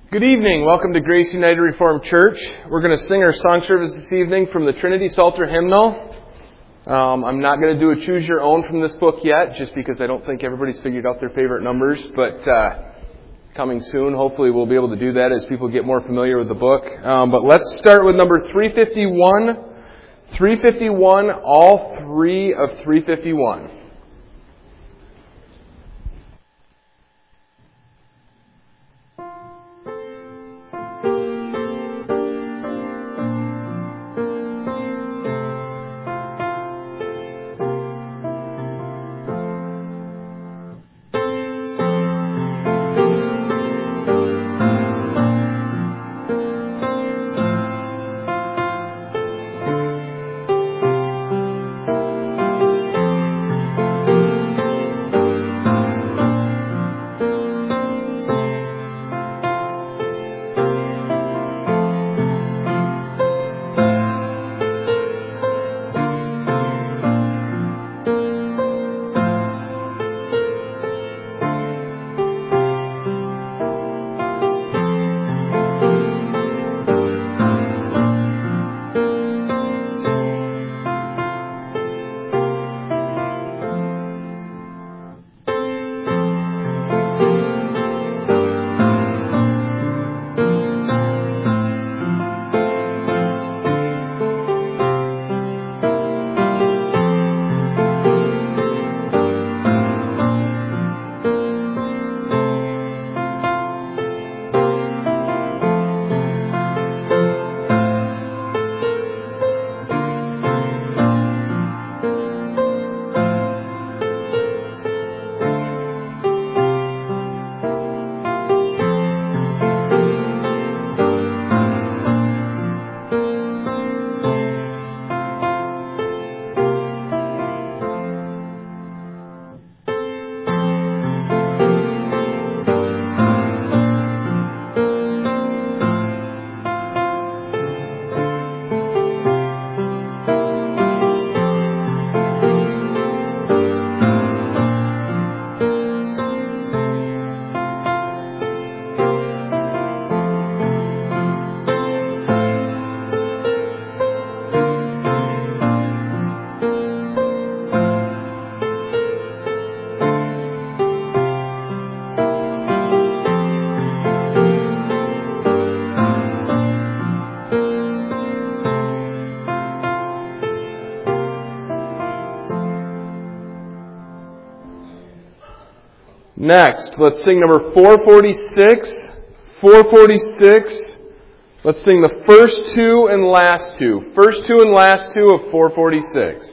Good evening. Welcome to Grace United Reformed Church. We're going to sing our song service this evening from the Trinity Psalter hymnal. I'm not going to do a choose your own from this book yet, just because I don't think everybody's figured out their favorite numbers. But coming soon, hopefully we'll be able to do that as people get more familiar with the book. But let's start with number 351. 351, all three of 351. Next, let's sing number 446. 446. Let's sing the first two and last two. First two and last two of 446.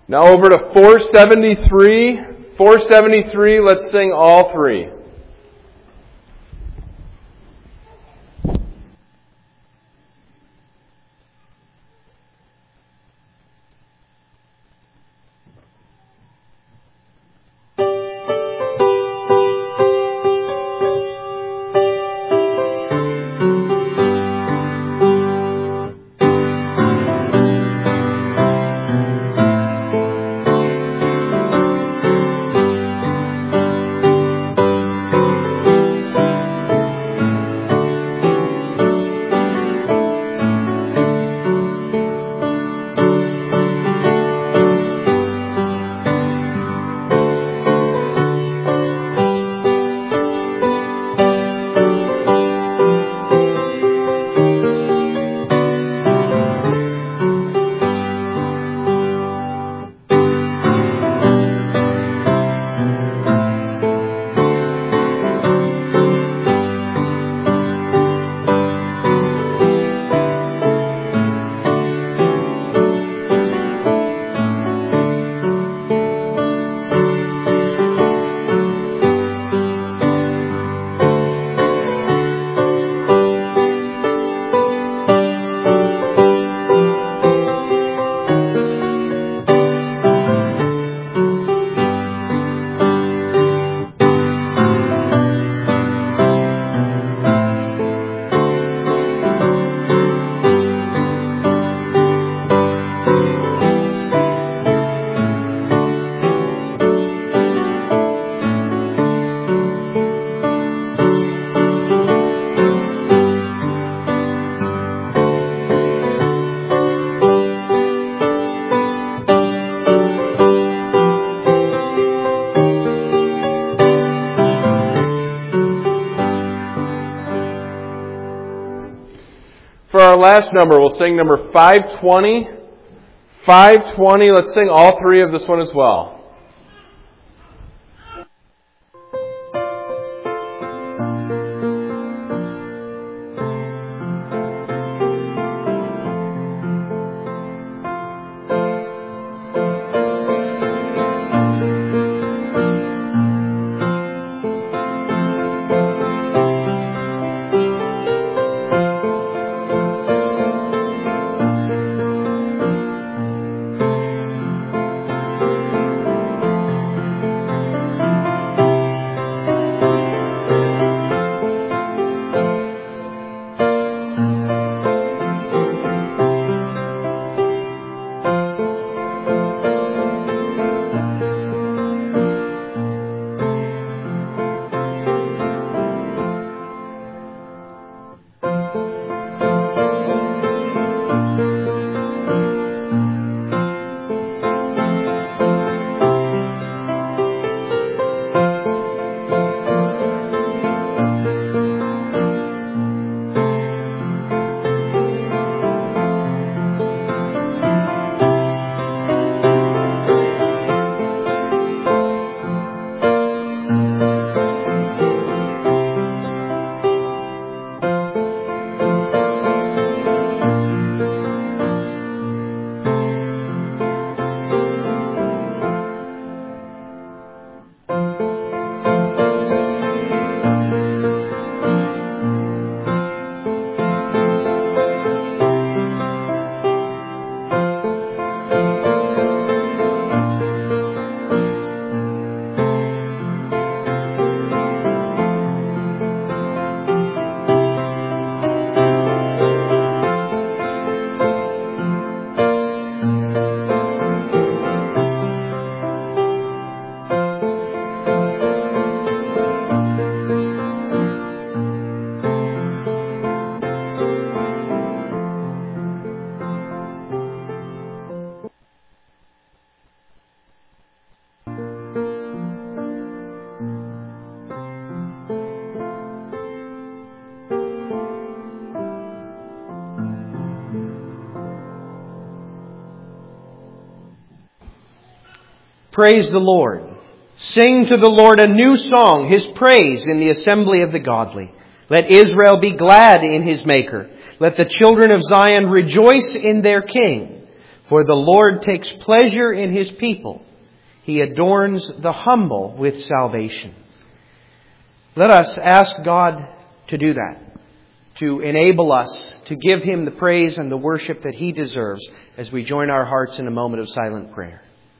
Now over to 473. 473, let's sing all three. For our last number, we'll sing number 520. 520, let's sing all three of this one as well. Praise the Lord. Sing to the Lord a new song, His praise in the assembly of the godly. Let Israel be glad in his Maker. Let the children of Zion rejoice in their King. For the Lord takes pleasure in His people. He adorns the humble with salvation. Let us ask God to do that, to enable us to give Him the praise and the worship that He deserves as we join our hearts in a moment of silent prayer.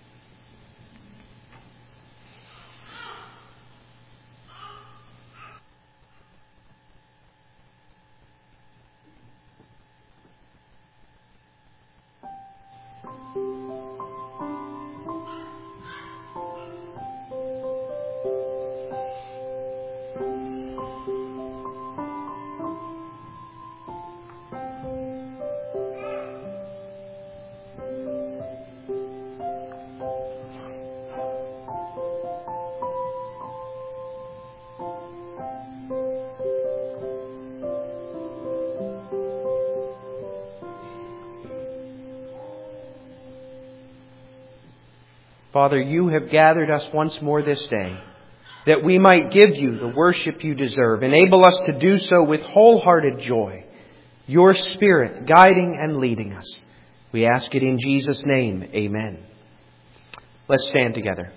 Father, You have gathered us once more this day, that we might give You the worship You deserve. Enable us to do so with wholehearted joy, Your Spirit guiding and leading us. We ask it in Jesus' name. Amen. Let's stand together.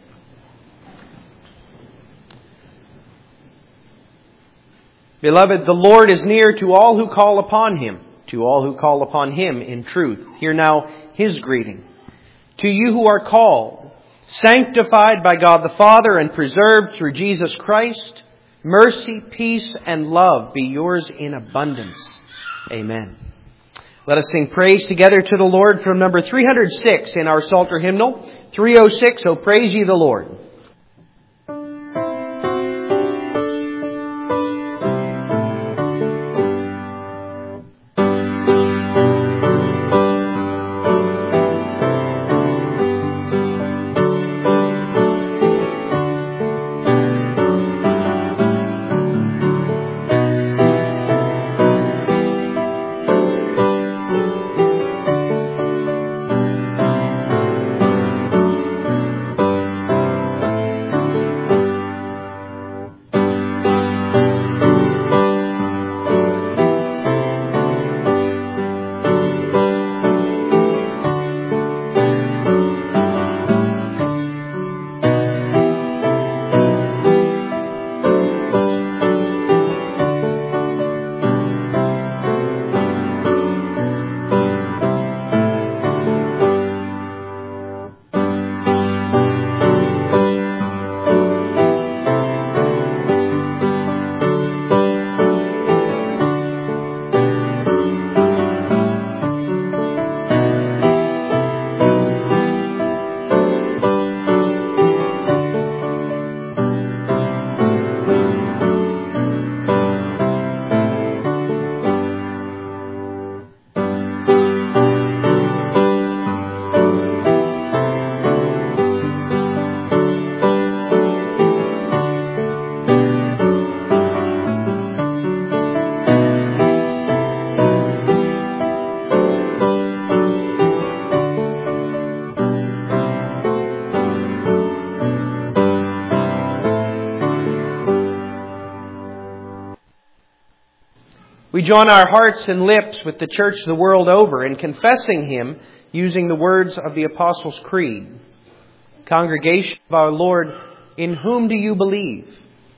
Beloved, the Lord is near to all who call upon Him, to all who call upon Him in truth. Hear now His greeting. To you who are called, sanctified by God the Father and preserved through Jesus Christ, mercy, peace, and love be yours in abundance. Amen. Let us sing praise together to the Lord from number 306 in our Psalter hymnal. 306, O praise ye the Lord. We join our hearts and lips with the church the world over in confessing Him using the words of the Apostles' Creed. Congregation of our Lord, in whom do you believe?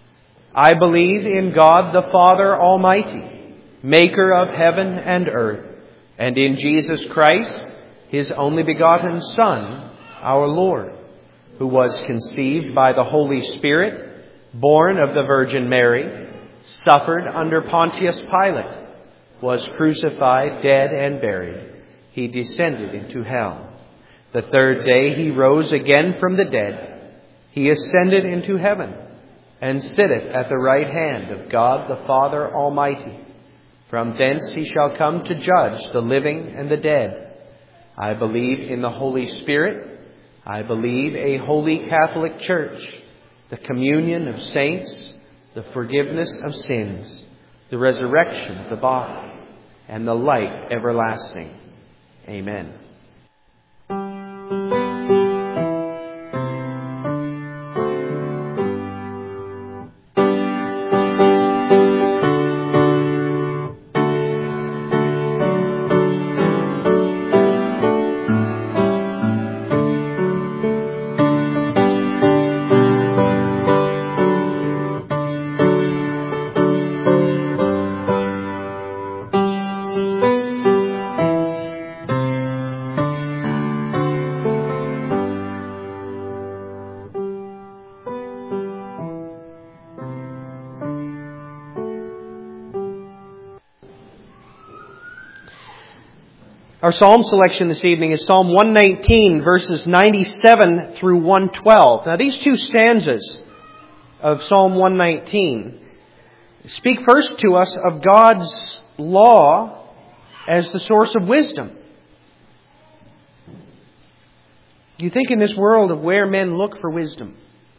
I believe in God the Father Almighty, maker of heaven and earth, and in Jesus Christ, His only begotten Son, our Lord, who was conceived by the Holy Spirit, born of the Virgin Mary, suffered under Pontius Pilate, was crucified, dead, and buried. He descended into hell. The third day He rose again from the dead. He ascended into heaven, and sitteth at the right hand of God the Father Almighty. From thence He shall come to judge the living and the dead. I believe in the Holy Spirit. I believe a holy Catholic Church, the communion of saints, the forgiveness of sins, the resurrection of the body, and the life everlasting. Amen. Our psalm selection this evening is Psalm 119, verses 97 through 112. Now, these two stanzas of Psalm 119 speak first to us of God's law as the source of wisdom. You think in this world of where men look for wisdom.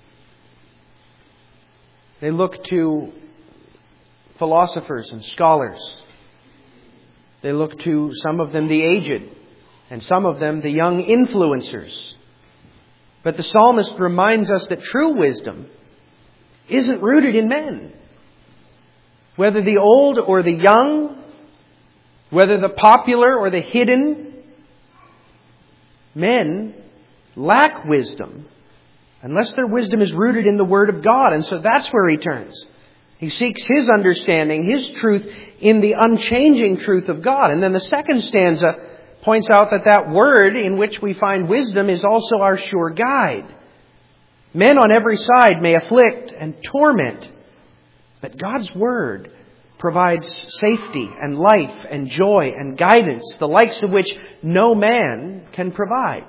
They look to philosophers and scholars. They look to some of them the aged, and some of them the young influencers. But the psalmist reminds us that true wisdom isn't rooted in men. Whether the old or the young, whether the popular or the hidden, men lack wisdom unless their wisdom is rooted in the Word of God. And so that's where he turns. He seeks his understanding, his truth in the unchanging truth of God. And then the second stanza points out that that Word in which we find wisdom is also our sure guide. Men on every side may afflict and torment, but God's Word provides safety and life and joy and guidance, the likes of which no man can provide.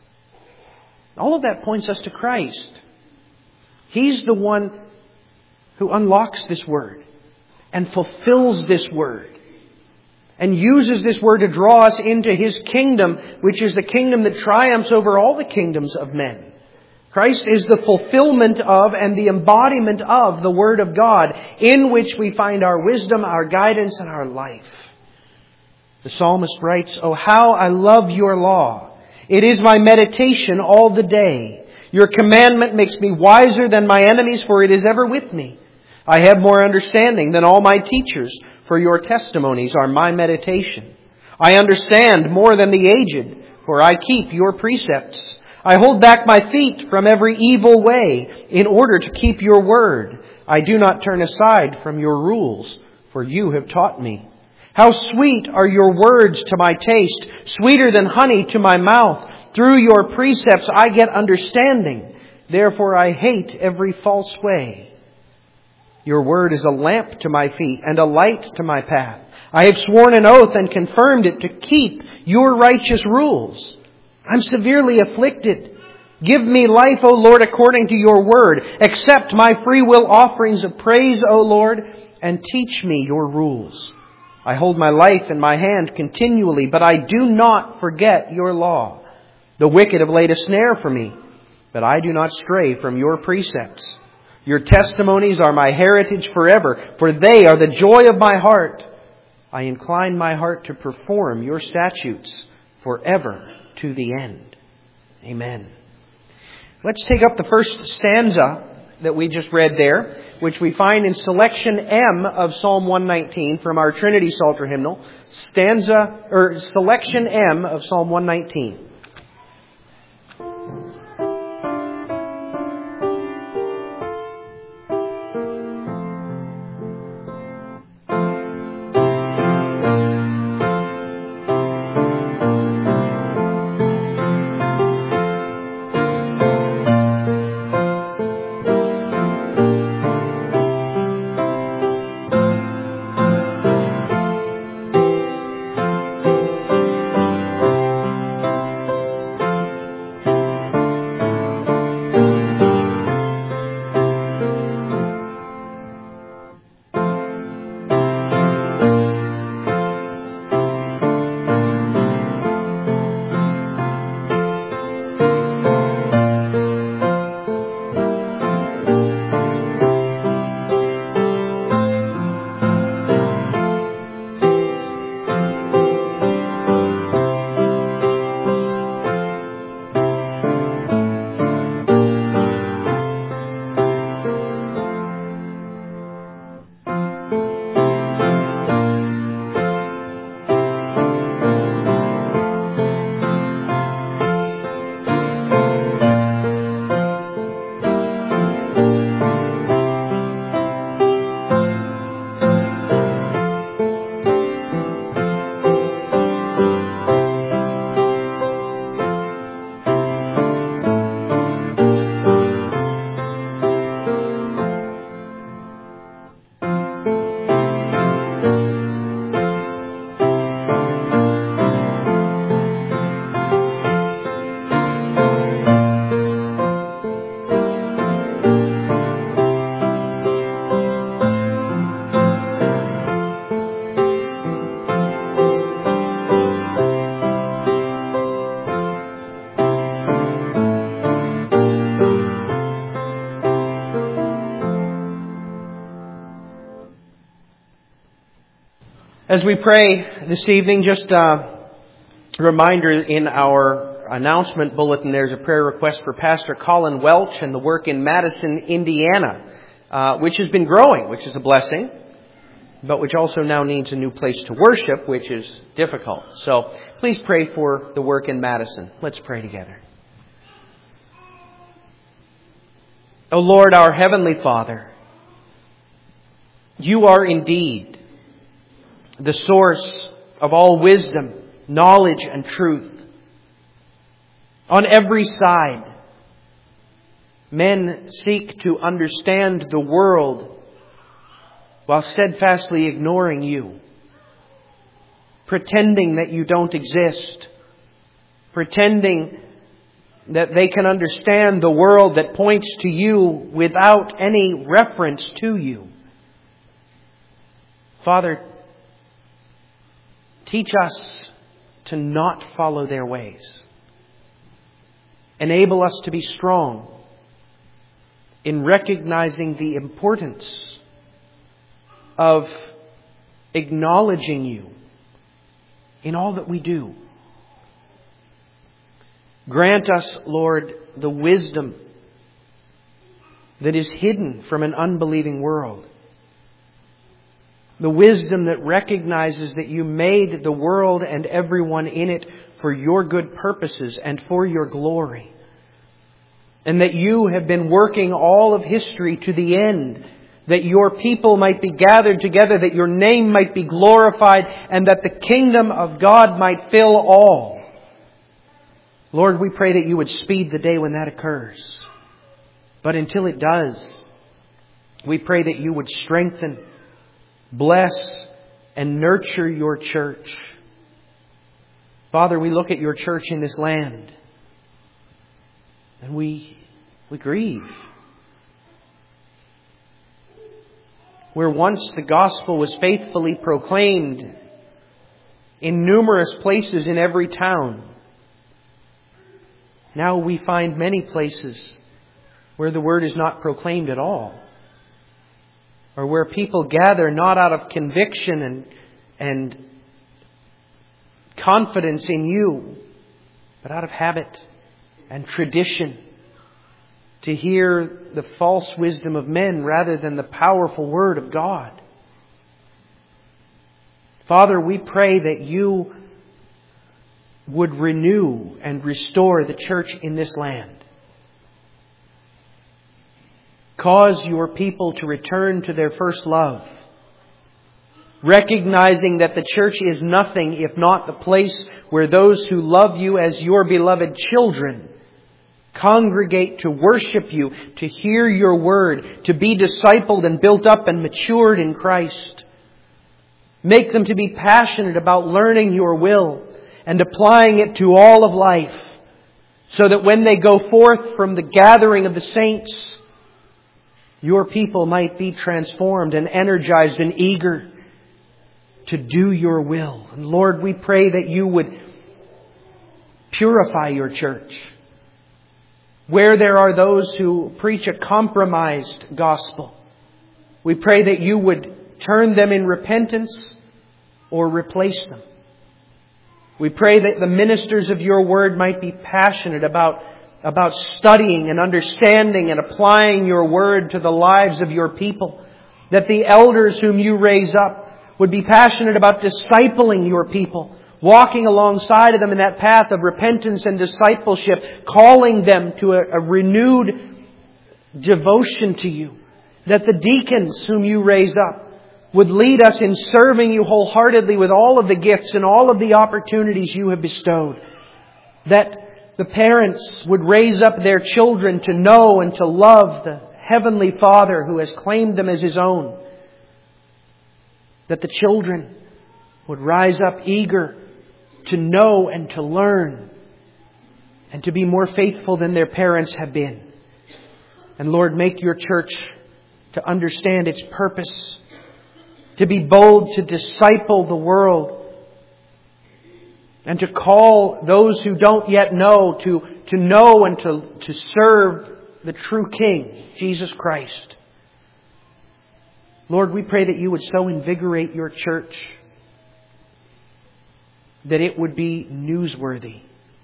All of that points us to Christ. He's the one who unlocks this Word and fulfills this Word and uses this Word to draw us into His kingdom, which is the kingdom that triumphs over all the kingdoms of men. Christ is the fulfillment of and the embodiment of the Word of God, in which we find our wisdom, our guidance, and our life. The psalmist writes, "Oh, how I love your law! It is my meditation all the day. Your commandment makes me wiser than my enemies, for it is ever with me. I have more understanding than all my teachers, for your testimonies are my meditation. I understand more than the aged, for I keep your precepts. I hold back my feet from every evil way in order to keep your word. I do not turn aside from your rules, for you have taught me. How sweet are your words to my taste, sweeter than honey to my mouth. Through your precepts I get understanding. Therefore I hate every false way. Your word is a lamp to my feet and a light to my path. I have sworn an oath and confirmed it to keep your righteous rules. I'm severely afflicted. Give me life, O Lord, according to your word. Accept my free will offerings of praise, O Lord, and teach me your rules. I hold my life in my hand continually, but I do not forget your law. The wicked have laid a snare for me, but I do not stray from your precepts. Your testimonies are my heritage forever, for they are the joy of my heart. I incline my heart to perform your statutes forever to the end." Amen. Let's take up the first stanza that we just read there, which we find in selection M of Psalm 119 from our Trinity Psalter hymnal. Selection M of Psalm 119. As we pray this evening, just a reminder in our announcement bulletin, there's a prayer request for Pastor Colin Welch and the work in Madison, Indiana, which has been growing, which is a blessing, but which also now needs a new place to worship, which is difficult. So please pray for the work in Madison. Let's pray together. O Lord, our Heavenly Father, You are indeed the source of all wisdom, knowledge, and truth. On every side, men seek to understand the world while steadfastly ignoring You, pretending that You don't exist, pretending that they can understand the world that points to You without any reference to You. Father, teach us to not follow their ways. Enable us to be strong in recognizing the importance of acknowledging You in all that we do. Grant us, Lord, the wisdom that is hidden from an unbelieving world. The wisdom that recognizes that You made the world and everyone in it for Your good purposes and for Your glory. And that You have been working all of history to the end, that Your people might be gathered together, that Your name might be glorified, and that the kingdom of God might fill all. Lord, we pray that You would speed the day when that occurs. But until it does, we pray that You would strengthen, bless, and nurture Your church. Father, we look at Your church in this land and we grieve. Where once the gospel was faithfully proclaimed in numerous places in every town, now we find many places where the word is not proclaimed at all. Or where people gather not out of conviction and confidence in You, but out of habit and tradition, to hear the false wisdom of men rather than the powerful word of God. Father, we pray that You would renew and restore the church in this land. Cause Your people to return to their first love, recognizing that the church is nothing if not the place where those who love You as Your beloved children congregate to worship You, to hear Your word, to be discipled and built up and matured in Christ. Make them to be passionate about learning Your will and applying it to all of life, so that when they go forth from the gathering of the saints, Your people might be transformed and energized and eager to do Your will. And Lord, we pray that You would purify Your church. Where there are those who preach a compromised gospel, we pray that You would turn them in repentance or replace them. We pray that the ministers of Your word might be passionate about studying and understanding and applying Your word to the lives of Your people. That the elders whom You raise up would be passionate about discipling Your people, walking alongside of them in that path of repentance and discipleship, calling them to a renewed devotion to You. That the deacons whom You raise up would lead us in serving You wholeheartedly with all of the gifts and all of the opportunities You have bestowed. That the parents would raise up their children to know and to love the Heavenly Father who has claimed them as His own. That the children would rise up eager to know and to learn and to be more faithful than their parents have been. And Lord, make Your church to understand its purpose, to be bold to disciple the world, and to call those who don't yet know to know and to serve the true King, Jesus Christ. Lord, we pray that You would so invigorate Your church that it would be newsworthy.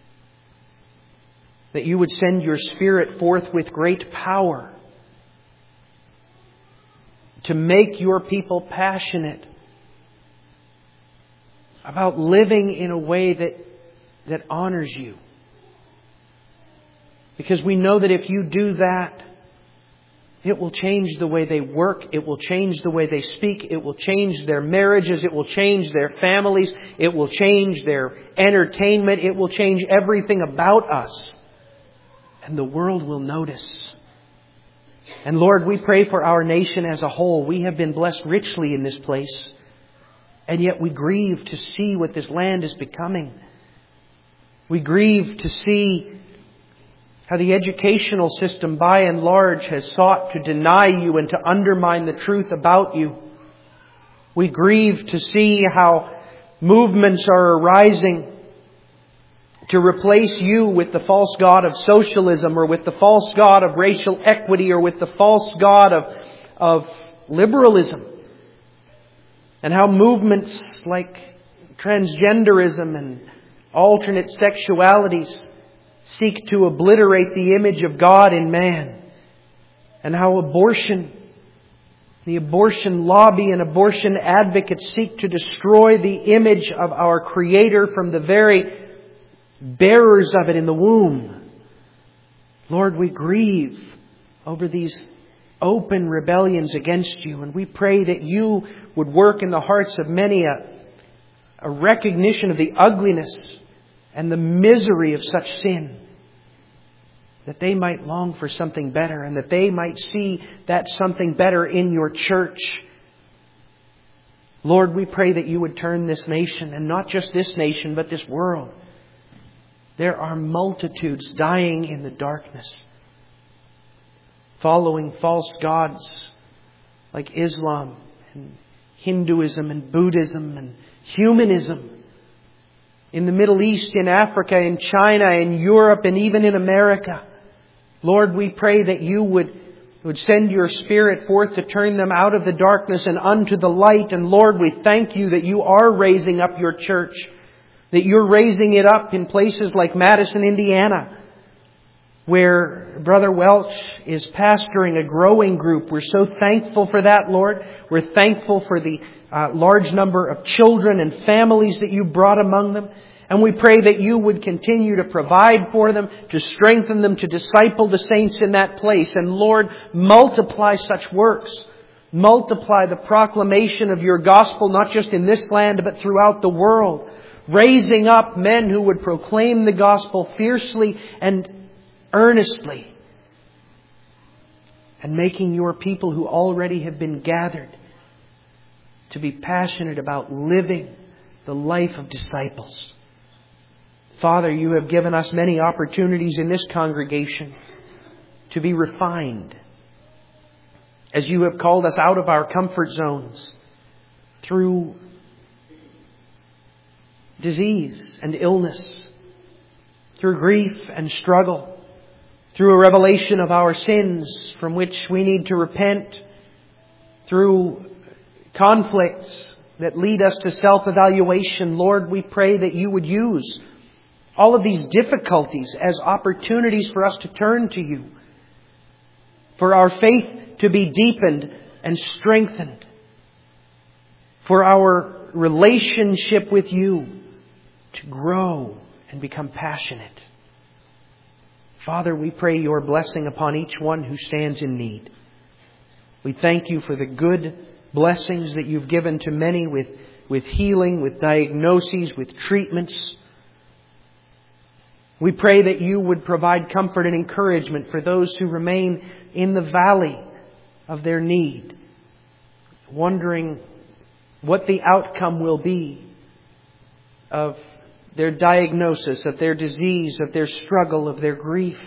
That You would send Your Spirit forth with great power to make Your people passionate about living in a way that honors You. Because we know that if You do that, it will change the way they work. It will change the way they speak. It will change their marriages. It will change their families. It will change their entertainment. It will change everything about us. And the world will notice. And Lord, we pray for our nation as a whole. We have been blessed richly in this place. And yet we grieve to see what this land is becoming. We grieve to see how the educational system by and large has sought to deny You and to undermine the truth about You. We grieve to see how movements are arising to replace You with the false god of socialism, or with the false god of racial equity, or with the false god of liberalism. And how movements like transgenderism and alternate sexualities seek to obliterate the image of God in man. And how abortion, the abortion lobby and abortion advocates seek to destroy the image of our Creator from the very bearers of it in the womb. Lord, we grieve over these open rebellions against You. And we pray that You would work in the hearts of many a recognition of the ugliness and the misery of such sin, that they might long for something better, and that they might see that something better in Your church. Lord, we pray that You would turn this nation, and not just this nation, but this world. There are multitudes dying in the darkness, following false gods like Islam and Hinduism and Buddhism and humanism. In the Middle East, in Africa, in China, in Europe, and even in America. Lord, we pray that You would send Your Spirit forth to turn them out of the darkness and unto the light. And Lord, we thank You that You are raising up Your church. That You're raising it up in places like Madison, Indiana, where Brother Welch is pastoring a growing group. We're so thankful for that, Lord. We're thankful for the large number of children and families that You brought among them. And we pray that You would continue to provide for them, to strengthen them, to disciple the saints in that place. And Lord, multiply such works. Multiply the proclamation of Your gospel, not just in this land, but throughout the world. Raising up men who would proclaim the gospel fiercely and earnestly. And making Your people who already have been gathered to be passionate about living the life of disciples. Father, You have given us many opportunities in this congregation to be refined. As You have called us out of our comfort zones through disease and illness, through grief and struggle, through a revelation of our sins from which we need to repent, through conflicts that lead us to self-evaluation. Lord, we pray that You would use all of these difficulties as opportunities for us to turn to You, for our faith to be deepened and strengthened, for our relationship with You to grow and become passionate. Father, we pray Your blessing upon each one who stands in need. We thank You for the good blessings that You've given to many with healing, with diagnoses, with treatments. We pray that You would provide comfort and encouragement for those who remain in the valley of their need, wondering what the outcome will be of their diagnosis, of their disease, of their struggle, of their grief.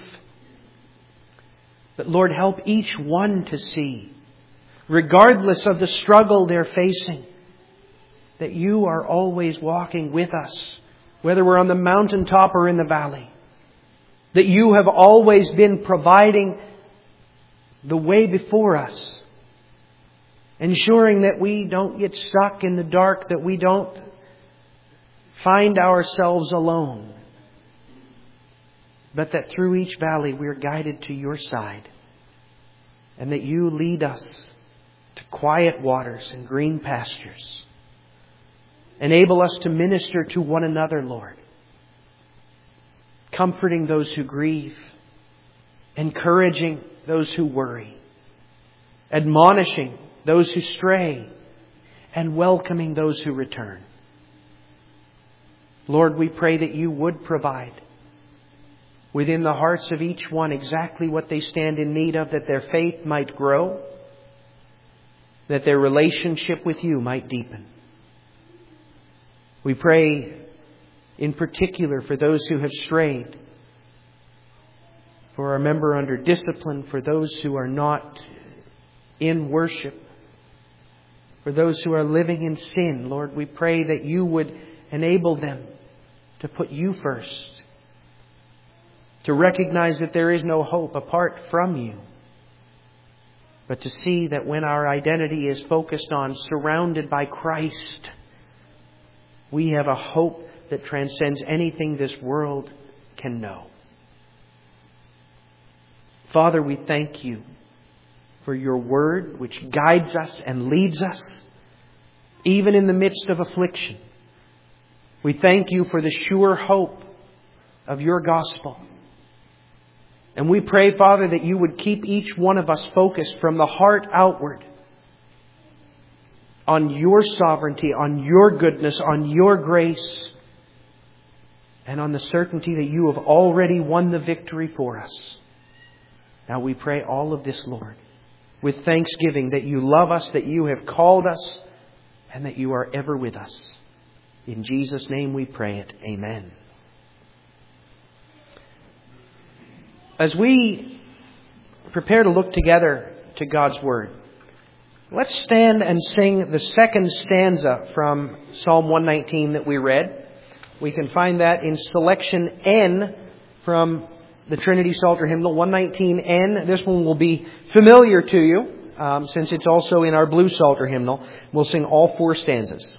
But Lord, help each one to see, regardless of the struggle they're facing, that You are always walking with us, whether we're on the mountaintop or in the valley. That You have always been providing the way before us, ensuring that we don't get stuck in the dark, that we don't find ourselves alone, but that through each valley we are guided to your side, and that you lead us to quiet waters and green pastures. Enable us to minister to one another, Lord, comforting those who grieve, encouraging those who worry, admonishing those who stray, and welcoming those who return. Lord, we pray that you would provide within the hearts of each one exactly what they stand in need of, that their faith might grow, that their relationship with you might deepen. We pray in particular for those who have strayed, for our member under discipline, for those who are not in worship, for those who are living in sin. Lord, we pray that you would enable them to put you first, to recognize that there is no hope apart from you, but to see that when our identity is focused on, surrounded by Christ, we have a hope that transcends anything this world can know. Father, we thank you for your word, which guides us and leads us, even in the midst of affliction. We thank you for the sure hope of your gospel. And we pray, Father, that you would keep each one of us focused from the heart outward on your sovereignty, on your goodness, on your grace, and on the certainty that you have already won the victory for us. Now we pray all of this, Lord, with thanksgiving that you love us, that you have called us, and that you are ever with us. In Jesus' name we pray it. Amen. As we prepare to look together to God's Word, let's stand and sing the second stanza from Psalm 119 that we read. We can find that in selection N from the Trinity Psalter Hymnal, 119N. This one will be familiar to you since it's also in our Blue Psalter Hymnal. We'll sing all four stanzas.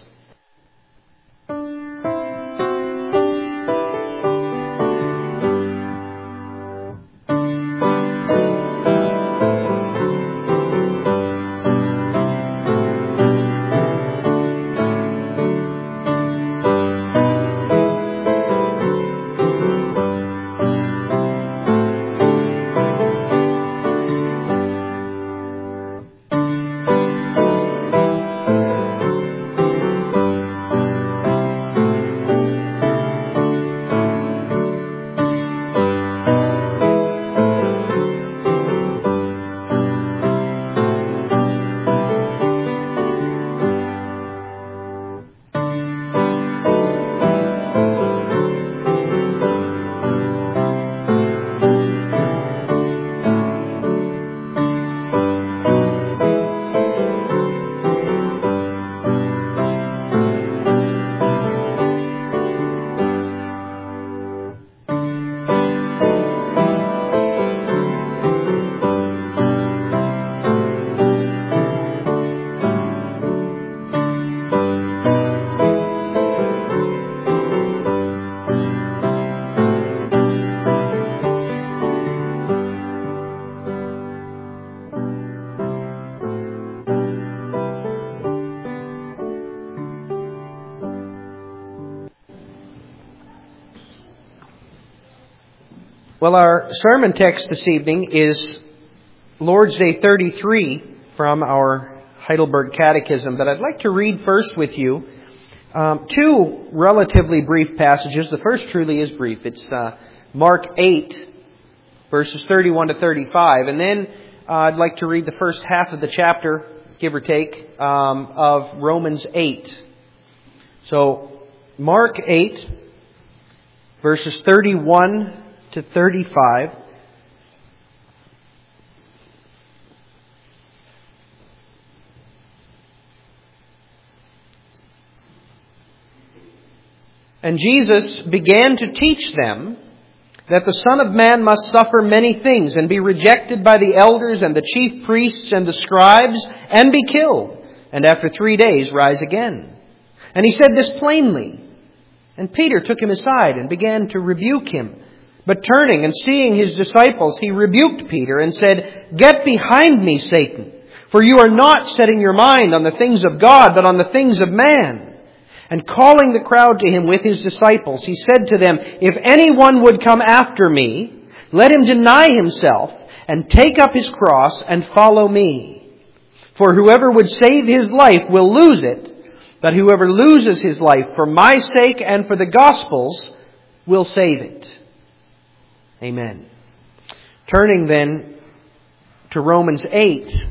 Well, our sermon text this evening is Lord's Day 33 from our Heidelberg Catechism. But I'd like to read first with you two relatively brief passages. The first truly is brief. It's Mark 8, verses 31 to 35. And then I'd like to read the first half of the chapter, give or take, of Romans 8. So, Mark 8, verses 31 to 35. And Jesus began to teach them that the Son of Man must suffer many things and be rejected by the elders and the chief priests and the scribes and be killed, and after 3 days rise again. And he said this plainly. And Peter took him aside and began to rebuke him. But turning and seeing his disciples, he rebuked Peter and said, "Get behind me, Satan, for you are not setting your mind on the things of God, but on the things of man." And calling the crowd to him with his disciples, he said to them, "If anyone would come after me, let him deny himself and take up his cross and follow me. For whoever would save his life will lose it, but whoever loses his life for my sake and for the gospel's will save it." Amen. Turning then to Romans 8.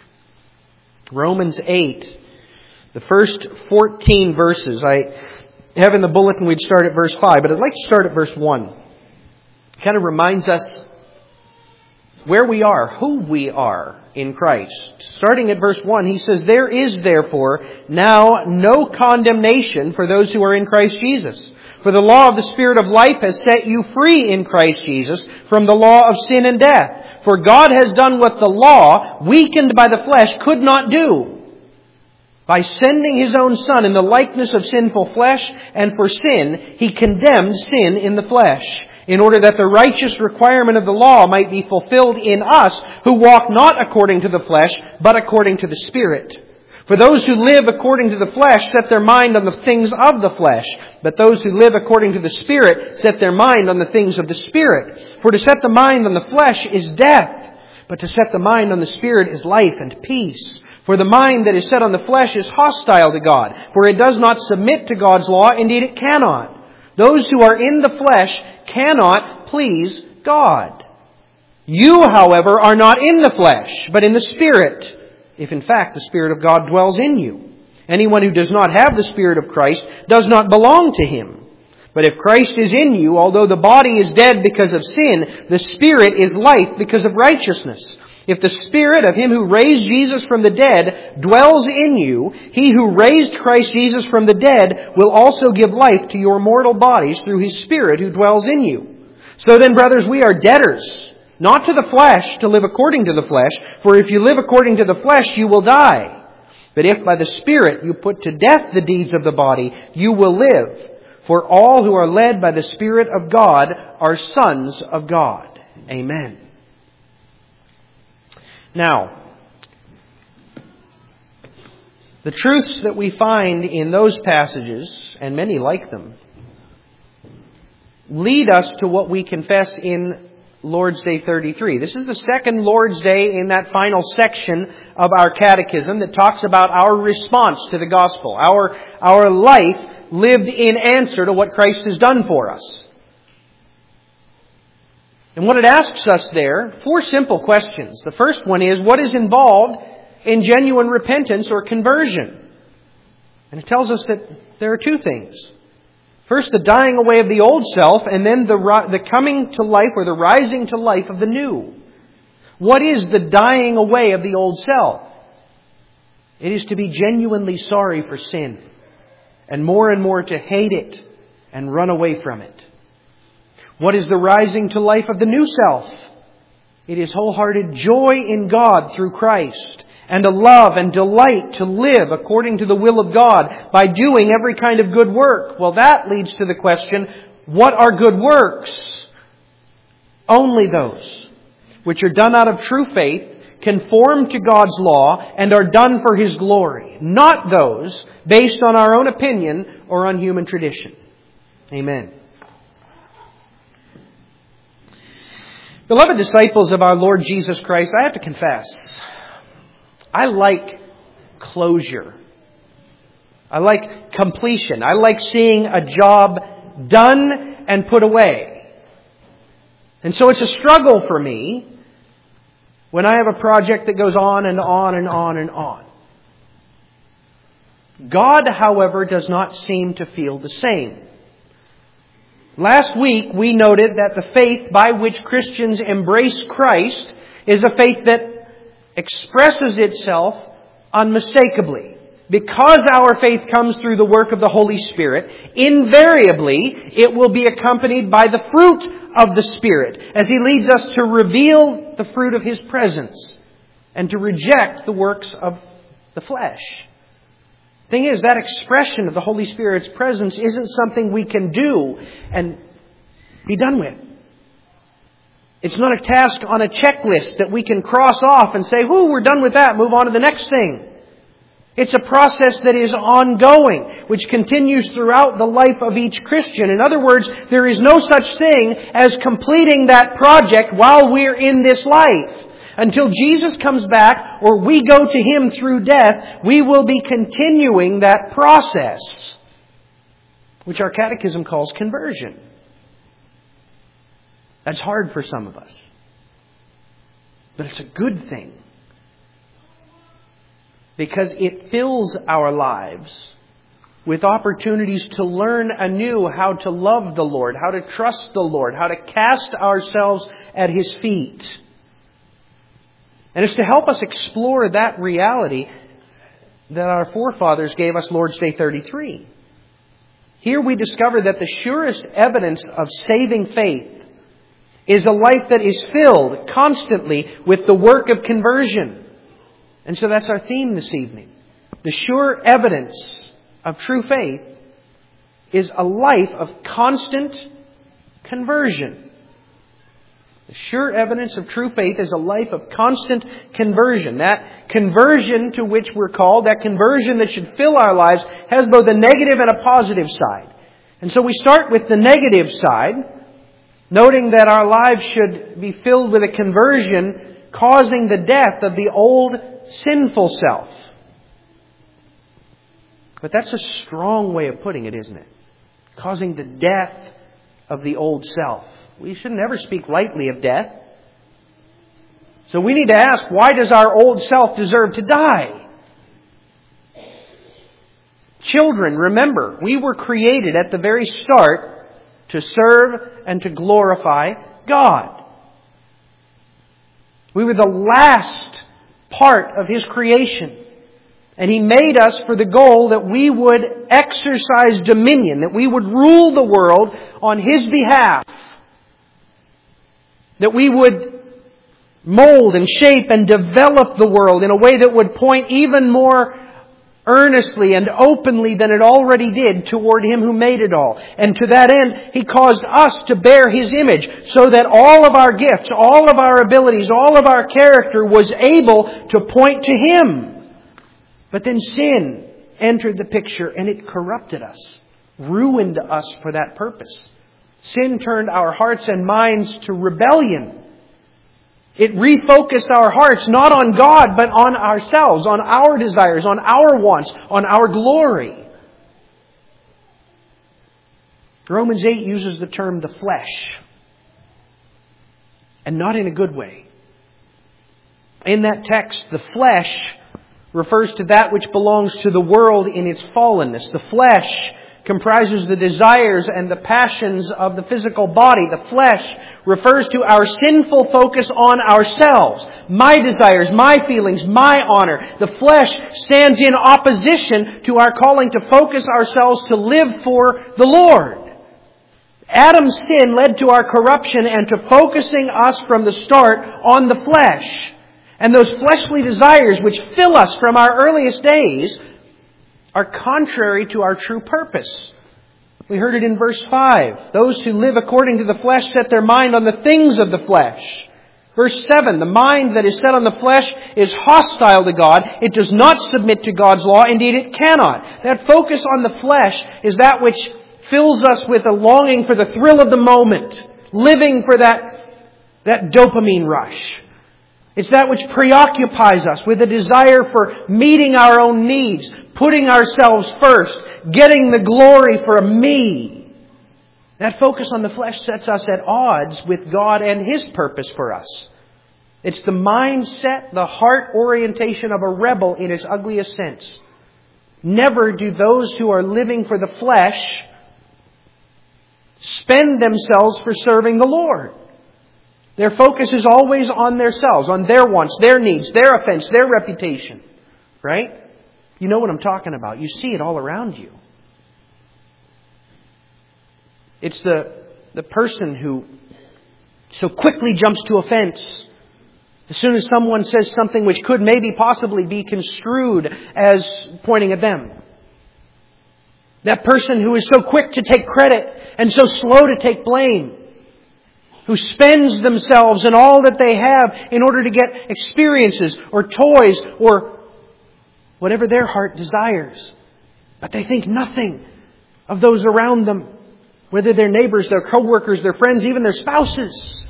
Romans 8. The first 14 verses. I have in the bulletin we'd start at verse 5, but I'd like to start at verse 1. It kind of reminds us where we are, who we are in Christ. Starting at verse 1, he says, "There is therefore now no condemnation for those who are in Christ Jesus. For the law of the Spirit of life has set you free in Christ Jesus from the law of sin and death. For God has done what the law, weakened by the flesh, could not do. By sending His own Son in the likeness of sinful flesh, and for sin, He condemned sin in the flesh, in order that the righteous requirement of the law might be fulfilled in us who walk not according to the flesh, but according to the Spirit. For those who live according to the flesh set their mind on the things of the flesh, but those who live according to the Spirit set their mind on the things of the Spirit. For to set the mind on the flesh is death, but to set the mind on the Spirit is life and peace. For the mind that is set on the flesh is hostile to God, for it does not submit to God's law, indeed it cannot. Those who are in the flesh cannot please God. You, however, are not in the flesh, but in the Spirit, if in fact the Spirit of God dwells in you. Anyone who does not have the Spirit of Christ does not belong to Him. But if Christ is in you, although the body is dead because of sin, the Spirit is life because of righteousness. If the Spirit of Him who raised Jesus from the dead dwells in you, He who raised Christ Jesus from the dead will also give life to your mortal bodies through His Spirit who dwells in you. So then, brothers, we are debtors, not to the flesh, to live according to the flesh. For if you live according to the flesh, you will die. But if by the Spirit you put to death the deeds of the body, you will live. For all who are led by the Spirit of God are sons of God. Amen. Now, the truths that we find in those passages, and many like them, lead us to what we confess in Lord's Day 33. This is the second Lord's Day in that final section of our catechism that talks about our response to the gospel, our life lived in answer to what Christ has done for us. And what it asks us there, 4 simple questions. The first one is, what is involved in genuine repentance or conversion? And it tells us that there are 2 things. First, the dying away of the old self, and then the coming to life or the rising to life of the new. What is the dying away of the old self? It is to be genuinely sorry for sin, and more to hate it and run away from it. What is the rising to life of the new self? It is wholehearted joy in God through Christ, and a love and delight to live according to the will of God by doing every kind of good work. Well, that leads to the question, what are good works? Only those which are done out of true faith, conform to God's law, and are done for His glory. Not those based on our own opinion or on human tradition. Amen. Beloved disciples of our Lord Jesus Christ, I have to confess, I like closure. I like completion. I like seeing a job done and put away. And so it's a struggle for me when I have a project that goes on and on and on and on. God, however, does not seem to feel the same. Last week, we noted that the faith by which Christians embrace Christ is a faith that expresses itself unmistakably. Because our faith comes through the work of the Holy Spirit, invariably it will be accompanied by the fruit of the Spirit as He leads us to reveal the fruit of His presence and to reject the works of the flesh. Thing is, that expression of the Holy Spirit's presence isn't something we can do and be done with. It's not a task on a checklist that we can cross off and say, "Whoo, we're done with that, move on to the next thing." It's a process that is ongoing, which continues throughout the life of each Christian. In other words, there is no such thing as completing that project while we're in this life. Until Jesus comes back or we go to Him through death, we will be continuing that process, which our catechism calls conversion. That's hard for some of us. But it's a good thing. Because it fills our lives with opportunities to learn anew how to love the Lord, how to trust the Lord, how to cast ourselves at His feet. And it's to help us explore that reality that our forefathers gave us Lord's Day 33. Here we discover that the surest evidence of saving faith is a life that is filled constantly with the work of conversion. And so that's our theme this evening. The sure evidence of true faith is a life of constant conversion. The sure evidence of true faith is a life of constant conversion. That conversion to which we're called, that conversion that should fill our lives, has both a negative and a positive side. And so we start with the negative side, noting that our lives should be filled with a conversion causing the death of the old sinful self. But that's a strong way of putting it, isn't it? Causing the death of the old self. We should never speak lightly of death. So we need to ask, why does our old self deserve to die? Children, remember, we were created at the very start to serve and to glorify God. We were the last part of His creation. And He made us for the goal that we would exercise dominion, that we would rule the world on His behalf. That we would mold and shape and develop the world in a way that would point even more earnestly and openly than it already did toward Him who made it all. And to that end, He caused us to bear His image so that all of our gifts, all of our abilities, all of our character was able to point to Him. But then sin entered the picture and it corrupted us, ruined us for that purpose. Sin turned our hearts and minds to rebellion. It refocused our hearts not on God, but on ourselves, on our desires, on our wants, on our glory. Romans 8 uses the term the flesh, and not in a good way. In that text, the flesh refers to that which belongs to the world in its fallenness. The flesh comprises the desires and the passions of the physical body. The flesh refers to our sinful focus on ourselves. My desires, my feelings, my honor. The flesh stands in opposition to our calling to focus ourselves to live for the Lord. Adam's sin led to our corruption and to focusing us from the start on the flesh. And those fleshly desires which fill us from our earliest days are contrary to our true purpose. We heard it in verse 5. Those who live according to the flesh set their mind on the things of the flesh. Verse 7. The mind that is set on the flesh is hostile to God. It does not submit to God's law. Indeed, it cannot. That focus on the flesh is that which fills us with a longing for the thrill of the moment. Living for that dopamine rush. It's that which preoccupies us with a desire for meeting our own needs, putting ourselves first, getting the glory for me. That focus on the flesh sets us at odds with God and His purpose for us. It's the mindset, the heart orientation of a rebel in its ugliest sense. Never do those who are living for the flesh spend themselves for serving the Lord. Their focus is always on themselves, on their wants, their needs, their offense, their reputation. Right? You know what I'm talking about. You see it all around you. It's the person who so quickly jumps to offense as soon as someone says something which could maybe possibly be construed as pointing at them. That person who is so quick to take credit and so slow to take blame. Who spends themselves and all that they have in order to get experiences or toys or whatever their heart desires. But they think nothing of those around them. Whether their neighbors, their co-workers, their friends, even their spouses.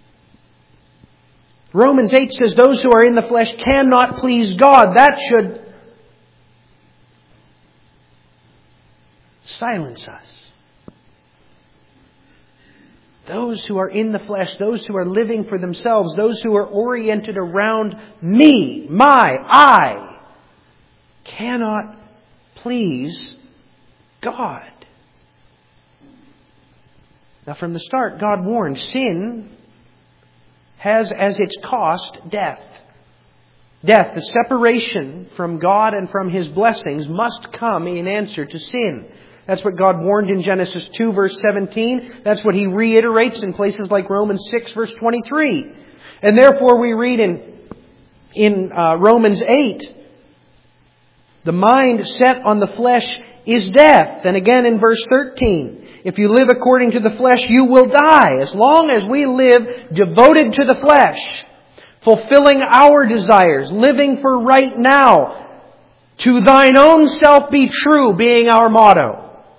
Romans 8 says those who are in the flesh cannot please God. That should silence us. Those who are in the flesh, those who are living for themselves, those who are oriented around me, I, cannot please God. Now from the start, God warned sin has as its cost death. Death, the separation from God and from His blessings, must come in answer to sin. That's what God warned in Genesis 2 verse 17. That's what He reiterates in places like Romans 6 verse 23. And therefore we read in Romans 8, the mind set on the flesh is death. And again in verse 13, if you live according to the flesh, you will die. As long as we live devoted to the flesh, fulfilling our desires, living for right now, to thine own self be true being our motto.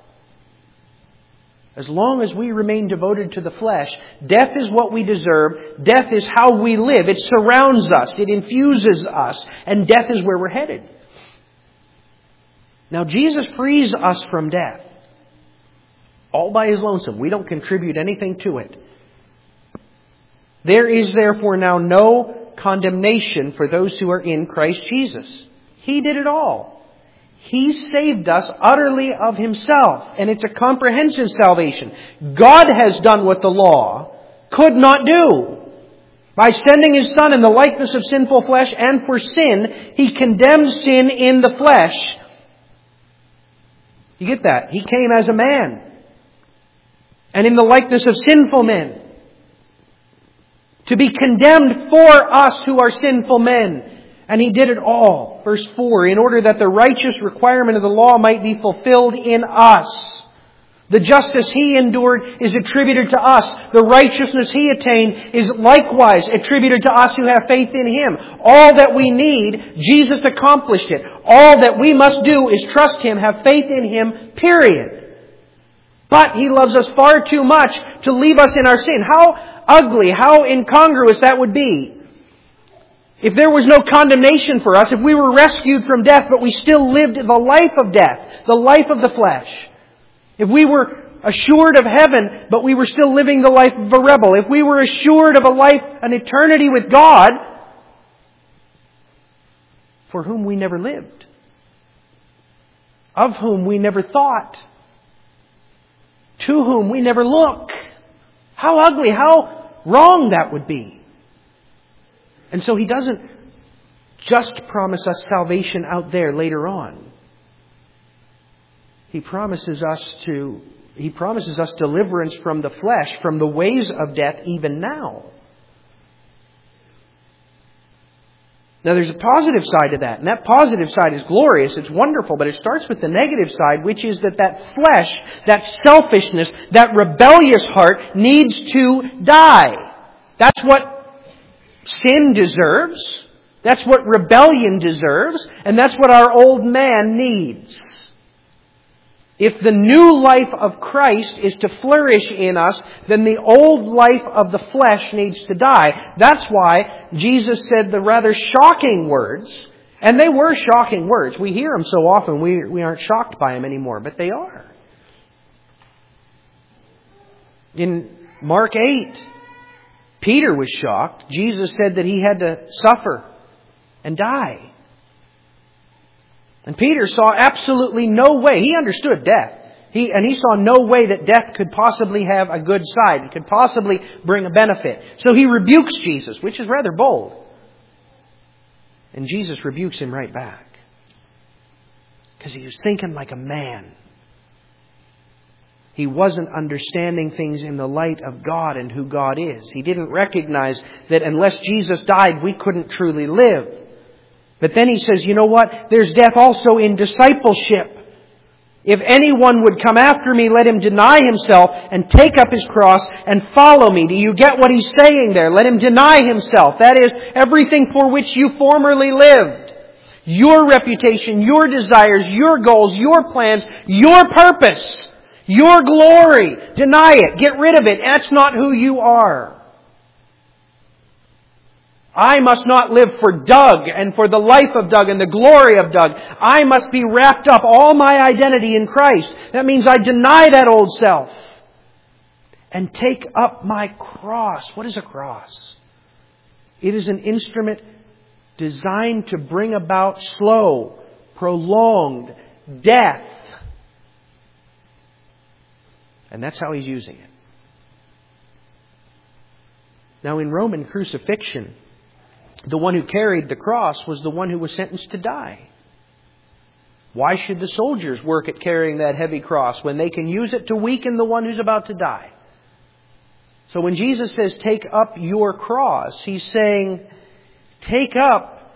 As long as we remain devoted to the flesh, death is what we deserve. Death is how we live. It surrounds us. It infuses us. And death is where we're headed. Now Jesus frees us from death. All by His lonesome. We don't contribute anything to it. There is therefore now no condemnation for those who are in Christ Jesus. He did it all. He saved us utterly of Himself. And it's a comprehensive salvation. God has done what the law could not do. By sending His Son in the likeness of sinful flesh and for sin, He condemned sin in the flesh. You get that? He came as a man. And in the likeness of sinful men. To be condemned for us who are sinful men. And He did it all. Verse 4, in order that the righteous requirement of the law might be fulfilled in us. The justice He endured is attributed to us. The righteousness He attained is likewise attributed to us who have faith in Him. All that we need, Jesus accomplished it. All that we must do is trust Him, have faith in Him, period. But He loves us far too much to leave us in our sin. How ugly, how incongruous that would be. If there was no condemnation for us, if we were rescued from death, but we still lived the life of death, the life of the flesh. If we were assured of heaven, but we were still living the life of a rebel. If we were assured of a life, an eternity with God, for whom we never lived. Of whom we never thought. To whom we never look. How ugly, how wrong that would be. And so He doesn't just promise us salvation out there later on. He promises us deliverance from the flesh, from the ways of death even now. Now there's a positive side to that, and that positive side is glorious, it's wonderful, but it starts with the negative side, which is that flesh, that selfishness, that rebellious heart needs to die. That's what sin deserves. That's what rebellion deserves. And that's what our old man needs. If the new life of Christ is to flourish in us, then the old life of the flesh needs to die. That's why Jesus said the rather shocking words. And they were shocking words. We hear them so often we aren't shocked by them anymore. But they are. In Mark 8, Peter was shocked. Jesus said that He had to suffer and die. And Peter saw absolutely no way. He understood death. He saw no way that death could possibly have a good side. It could possibly bring a benefit. So he rebukes Jesus, which is rather bold. And Jesus rebukes him right back. Because he was thinking like a man. He wasn't understanding things in the light of God and who God is. He didn't recognize that unless Jesus died, we couldn't truly live. But then he says, you know what? There's death also in discipleship. If anyone would come after me, let him deny himself and take up his cross and follow me. Do you get what he's saying there? Let him deny himself. That is, everything for which you formerly lived. Your reputation, your desires, your goals, your plans, your purpose, your glory. Deny it. Get rid of it. That's not who you are. I must not live for Doug and for the life of Doug and the glory of Doug. I must be wrapped up all my identity in Christ. That means I deny that old self and take up my cross. What is a cross? It is an instrument designed to bring about slow, prolonged death. And that's how he's using it. Now in Roman crucifixion, the one who carried the cross was the one who was sentenced to die. Why should the soldiers work at carrying that heavy cross when they can use it to weaken the one who's about to die? So when Jesus says, take up your cross, He's saying, take up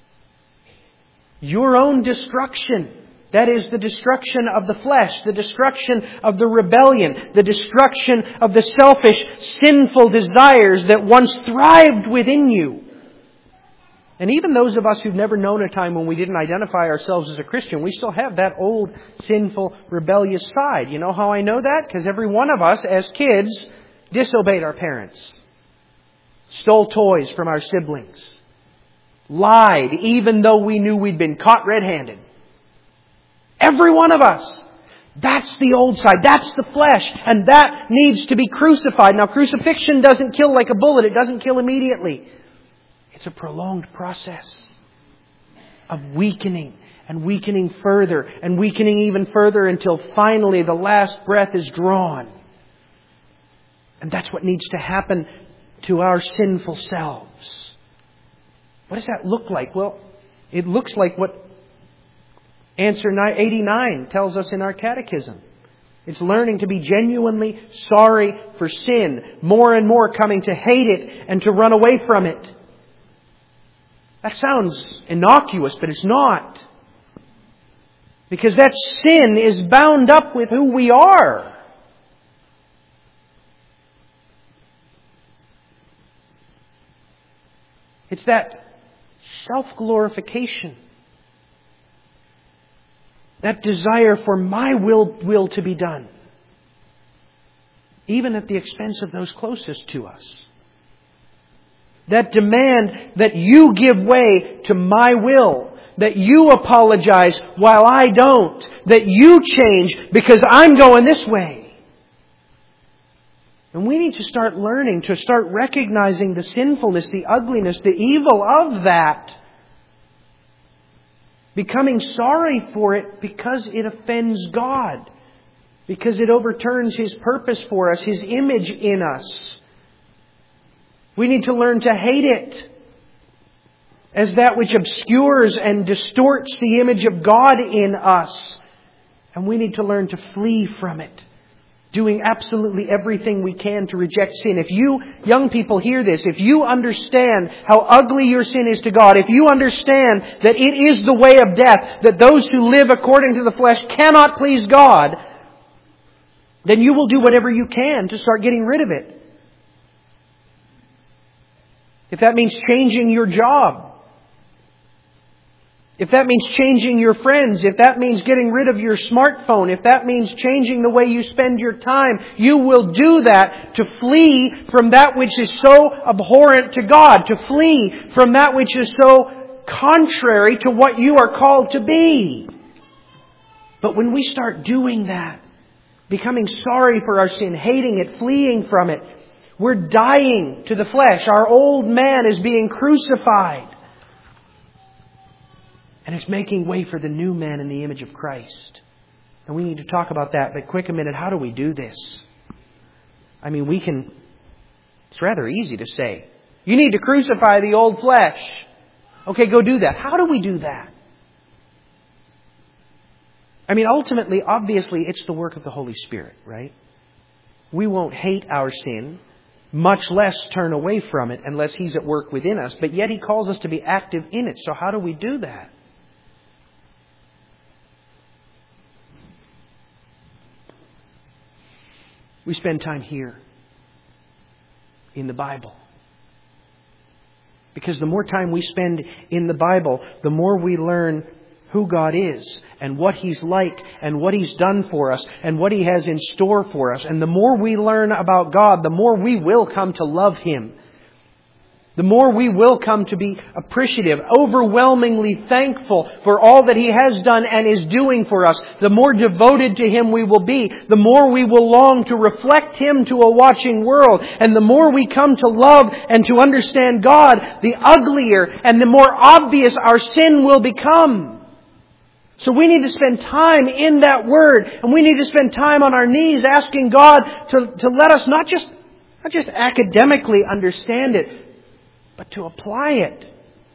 your own destruction. That is the destruction of the flesh, the destruction of the rebellion, the destruction of the selfish, sinful desires that once thrived within you. And even those of us who've never known a time when we didn't identify ourselves as a Christian, we still have that old, sinful, rebellious side. You know how I know that? Because every one of us, as kids, disobeyed our parents. Stole toys from our siblings. Lied, even though we knew we'd been caught red-handed. Every one of us. That's the old side. That's the flesh. And that needs to be crucified. Now, crucifixion doesn't kill like a bullet. It doesn't kill immediately. It's a prolonged process of weakening and weakening further and weakening even further until finally the last breath is drawn. And that's what needs to happen to our sinful selves. What does that look like? Well, it looks like what answer 89 tells us in our catechism. It's learning to be genuinely sorry for sin, more and more coming to hate it and to run away from it. That sounds innocuous, but it's not. Because that sin is bound up with who we are. It's that self-glorification. That desire for my will to be done. Even at the expense of those closest to us. That demand that you give way to my will. That you apologize while I don't. That you change because I'm going this way. And we need to start learning, to start recognizing the sinfulness, the ugliness, the evil of that. Becoming sorry for it because it offends God. Because it overturns His purpose for us, His image in us. We need to learn to hate it as that which obscures and distorts the image of God in us. And we need to learn to flee from it. Doing absolutely everything we can to reject sin. If you, young people, hear this, if you understand how ugly your sin is to God, if you understand that it is the way of death, that those who live according to the flesh cannot please God, then you will do whatever you can to start getting rid of it. If that means changing your job, if that means changing your friends, if that means getting rid of your smartphone, if that means changing the way you spend your time, you will do that to flee from that which is so abhorrent to God, to flee from that which is so contrary to what you are called to be. But when we start doing that, becoming sorry for our sin, hating it, fleeing from it, we're dying to the flesh. Our old man is being crucified. And it's making way for the new man in the image of Christ. And we need to talk about that. But quick a minute, how do we do this? I mean, it's rather easy to say, you need to crucify the old flesh. Okay, go do that. How do we do that? I mean, ultimately, obviously, it's the work of the Holy Spirit, right? We won't hate our sin, much less turn away from it unless He's at work within us. But yet He calls us to be active in it. So how do we do that? we spend time here in the Bible. Because the more time we spend in the Bible, the more we learn who God is and what He's like and what He's done for us and what He has in store for us. And the more we learn about God, the more we will come to love Him. The more we will come to be appreciative, overwhelmingly thankful for all that He has done and is doing for us. The more devoted to Him we will be, the more we will long to reflect Him to a watching world. And the more we come to love and to understand God, the uglier and the more obvious our sin will become. So we need to spend time in that Word, and we need to spend time on our knees asking God to let us not just academically understand it, but to apply it.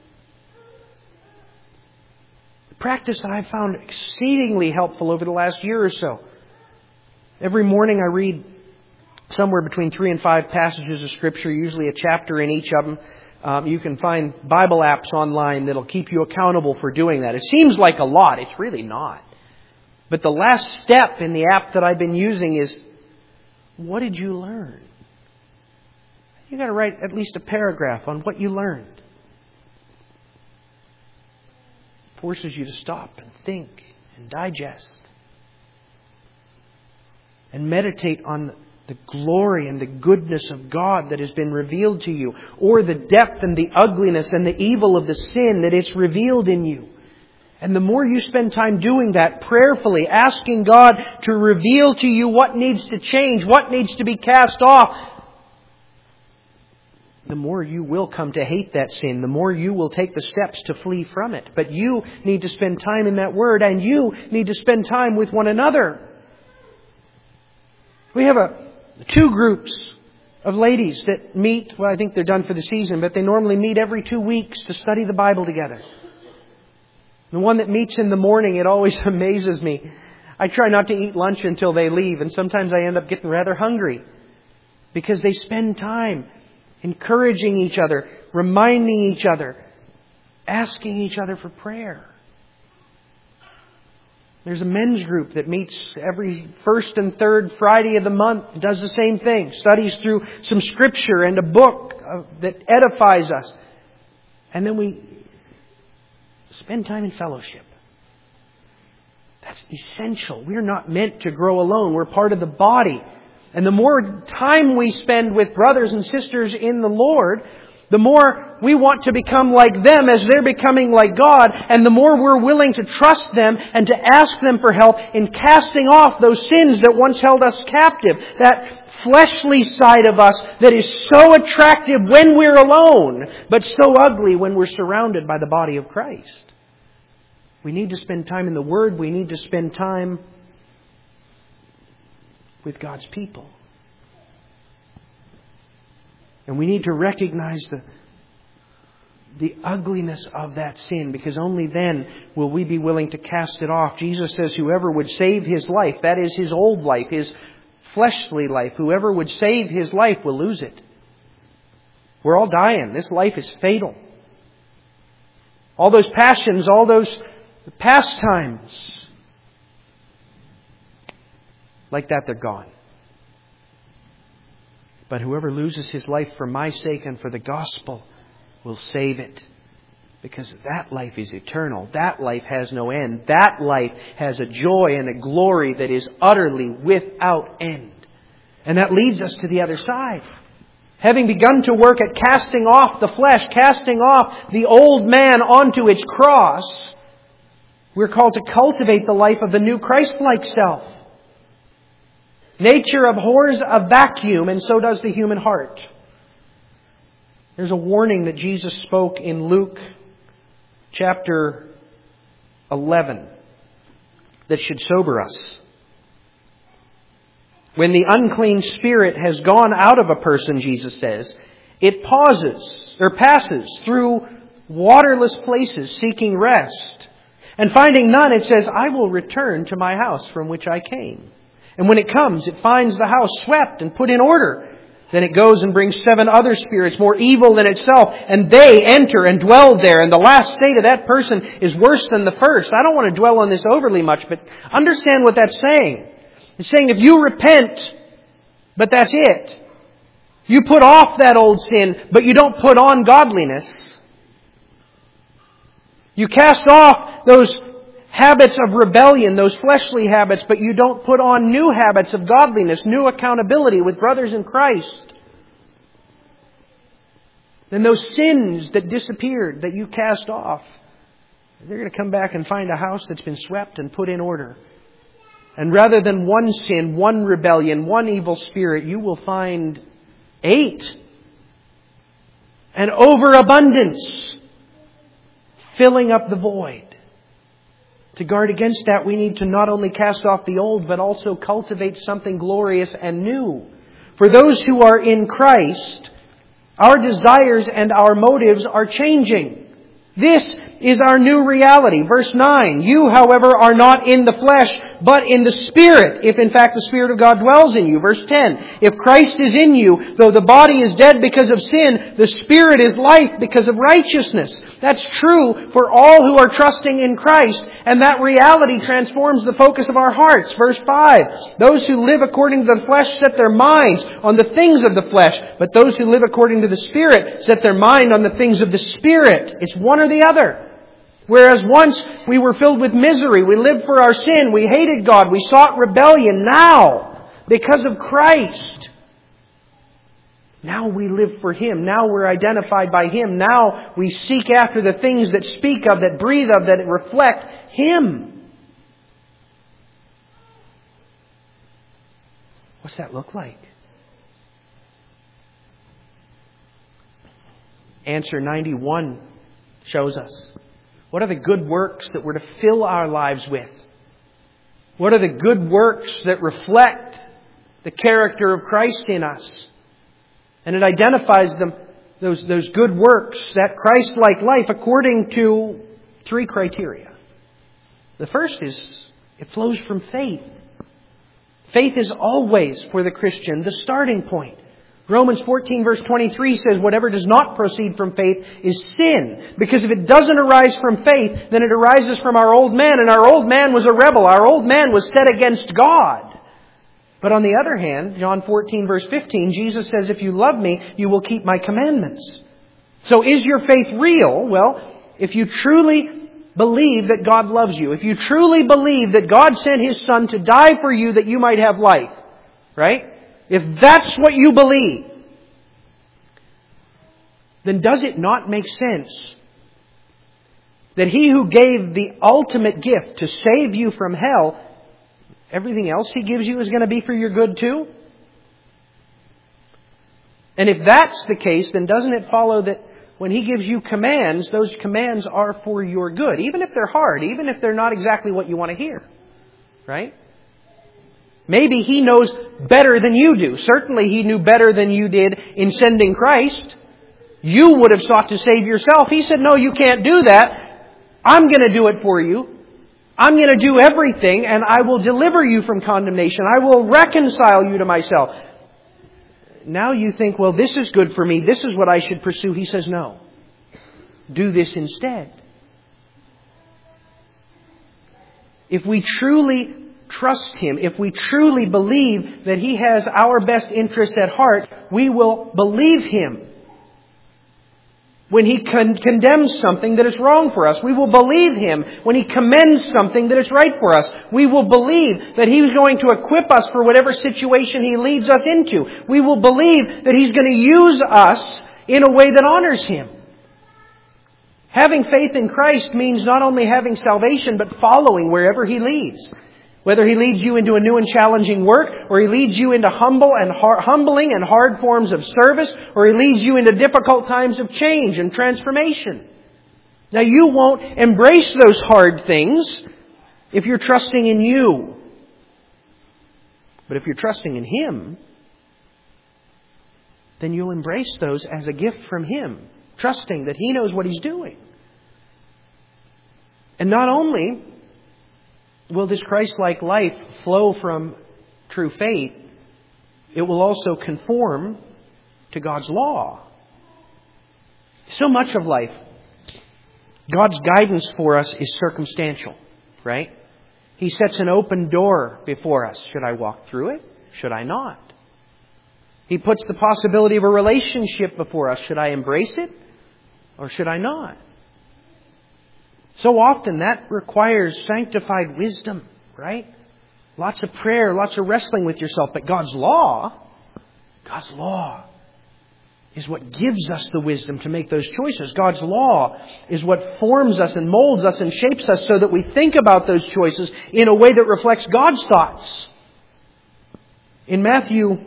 The practice that I've found exceedingly helpful over the last year or so. Every morning I read somewhere between 3 and 5 passages of Scripture, usually a chapter in each of them. You can find Bible apps online that'll keep you accountable for doing that. It seems like a lot. It's really not. But the last step in the app that I've been using is, what did you learn? You've got to write at least a paragraph on what you learned. It forces you to stop and think and digest. And meditate on the glory and the goodness of God that has been revealed to you. Or the depth and the ugliness and the evil of the sin that it's revealed in you. And the more you spend time doing that, prayerfully, asking God to reveal to you what needs to change, what needs to be cast off, the more you will come to hate that sin, the more you will take the steps to flee from it. But you need to spend time in that Word, and you need to spend time with one another. We have 2 groups of ladies that meet, well, I think they're done for the season, but they normally meet every 2 weeks to study the Bible together. The one that meets in the morning, it always amazes me. I try not to eat lunch until they leave, and sometimes I end up getting rather hungry because they spend time encouraging each other, reminding each other, asking each other for prayer. There's a men's group that meets every first and third Friday of the month, does the same thing, studies through some Scripture and a book that edifies us. And then we spend time in fellowship. That's essential. We're not meant to grow alone. We're part of the body. And the more time we spend with brothers and sisters in the Lord, the more we want to become like them as they're becoming like God. And the more we're willing to trust them and to ask them for help in casting off those sins that once held us captive. That fleshly side of us that is so attractive when we're alone, but so ugly when we're surrounded by the body of Christ. We need to spend time in the Word. We need to spend time with God's people. And we need to recognize the ugliness of that sin, because only then will we be willing to cast it off. Jesus says whoever would save his life, that is his old life, his fleshly life, whoever would save his life will lose it. We're all dying. This life is fatal. All those passions, all those pastimes, like that, they're gone. But whoever loses his life for my sake and for the gospel will save it. Because that life is eternal. That life has no end. That life has a joy and a glory that is utterly without end. And that leads us to the other side. Having begun to work at casting off the flesh, casting off the old man onto its cross, we're called to cultivate the life of the new Christ-like self. Nature abhors a vacuum, and so does the human heart. There's a warning that Jesus spoke in Luke chapter 11 that should sober us. When the unclean spirit has gone out of a person, Jesus says, it passes through waterless places seeking rest. And finding none, it says, I will return to my house from which I came. And when it comes, it finds the house swept and put in order. Then it goes and brings 7 other spirits more evil than itself, and they enter and dwell there. And the last state of that person is worse than the first. I don't want to dwell on this overly much, but understand what that's saying. It's saying if you repent but that's it. You put off that old sin, but you don't put on godliness. You cast off those habits of rebellion, those fleshly habits, but you don't put on new habits of godliness, new accountability with brothers in Christ. Then those sins that disappeared, that you cast off, they're going to come back and find a house that's been swept and put in order. And rather than one sin, one rebellion, one evil spirit, you will find 8. An overabundance filling up the void. To guard against that, we need to not only cast off the old, but also cultivate something glorious and new. For those who are in Christ, our desires and our motives are changing. This is our new reality. Verse 9, you, however, are not in the flesh, but in the Spirit, if in fact the Spirit of God dwells in you. Verse 10, if Christ is in you, though the body is dead because of sin, the Spirit is life because of righteousness. That's true for all who are trusting in Christ, and that reality transforms the focus of our hearts. Verse 5, those who live according to the flesh set their minds on the things of the flesh, but those who live according to the Spirit set their mind on the things of the Spirit. It's one or the other. Whereas once we were filled with misery, we lived for our sin, we hated God, we sought rebellion. Now, because of Christ, now we live for Him. Now we're identified by Him. Now we seek after the things that speak of, that breathe of, that reflect Him. What's that look like? Answer 91 shows us. What are the good works that we're to fill our lives with? What are the good works that reflect the character of Christ in us? And it identifies them, those good works, that Christ-like life, according to 3 criteria. The first is, it flows from faith. Faith is always, for the Christian, the starting point. Romans 14 verse 23 says, whatever does not proceed from faith is sin. Because if it doesn't arise from faith, then it arises from our old man. And our old man was a rebel. Our old man was set against God. But on the other hand, John 14 verse 15, Jesus says, if you love me, you will keep my commandments. So is your faith real? Well, if you truly believe that God loves you, if you truly believe that God sent His Son to die for you that you might have life, right? If that's what you believe, then does it not make sense that He who gave the ultimate gift to save you from hell, everything else He gives you is going to be for your good too? And if that's the case, then doesn't it follow that when He gives you commands, those commands are for your good, even if they're hard, even if they're not exactly what you want to hear, right? Maybe He knows better than you do. Certainly He knew better than you did in sending Christ. You would have sought to save yourself. He said, no, you can't do that. I'm going to do it for you. I'm going to do everything, and I will deliver you from condemnation. I will reconcile you to myself. Now you think, well, this is good for me. This is what I should pursue. He says, no. Do this instead. If we truly trust Him, if we truly believe that He has our best interest at heart, we will believe Him. When He condemns something that is wrong for us, we will believe Him. When He commends something that is right for us, we will believe that He's going to equip us for whatever situation He leads us into. We will believe that He's going to use us in a way that honors Him. Having faith in Christ means not only having salvation, but following wherever He leads. Whether He leads you into a new and challenging work, or He leads you into humbling and hard forms of service, or He leads you into difficult times of change and transformation. Now you won't embrace those hard things if you're trusting in you. But if you're trusting in Him, then you'll embrace those as a gift from Him, trusting that He knows what He's doing. And not only will this Christ-like life flow from true faith, it will also conform to God's law. So much of life, God's guidance for us is circumstantial, right? He sets an open door before us. Should I walk through it? Should I not? He puts the possibility of a relationship before us. Should I embrace it or should I not? So often that requires sanctified wisdom, right? Lots of prayer, lots of wrestling with yourself. But God's law is what gives us the wisdom to make those choices. God's law is what forms us and molds us and shapes us so that we think about those choices in a way that reflects God's thoughts. In Matthew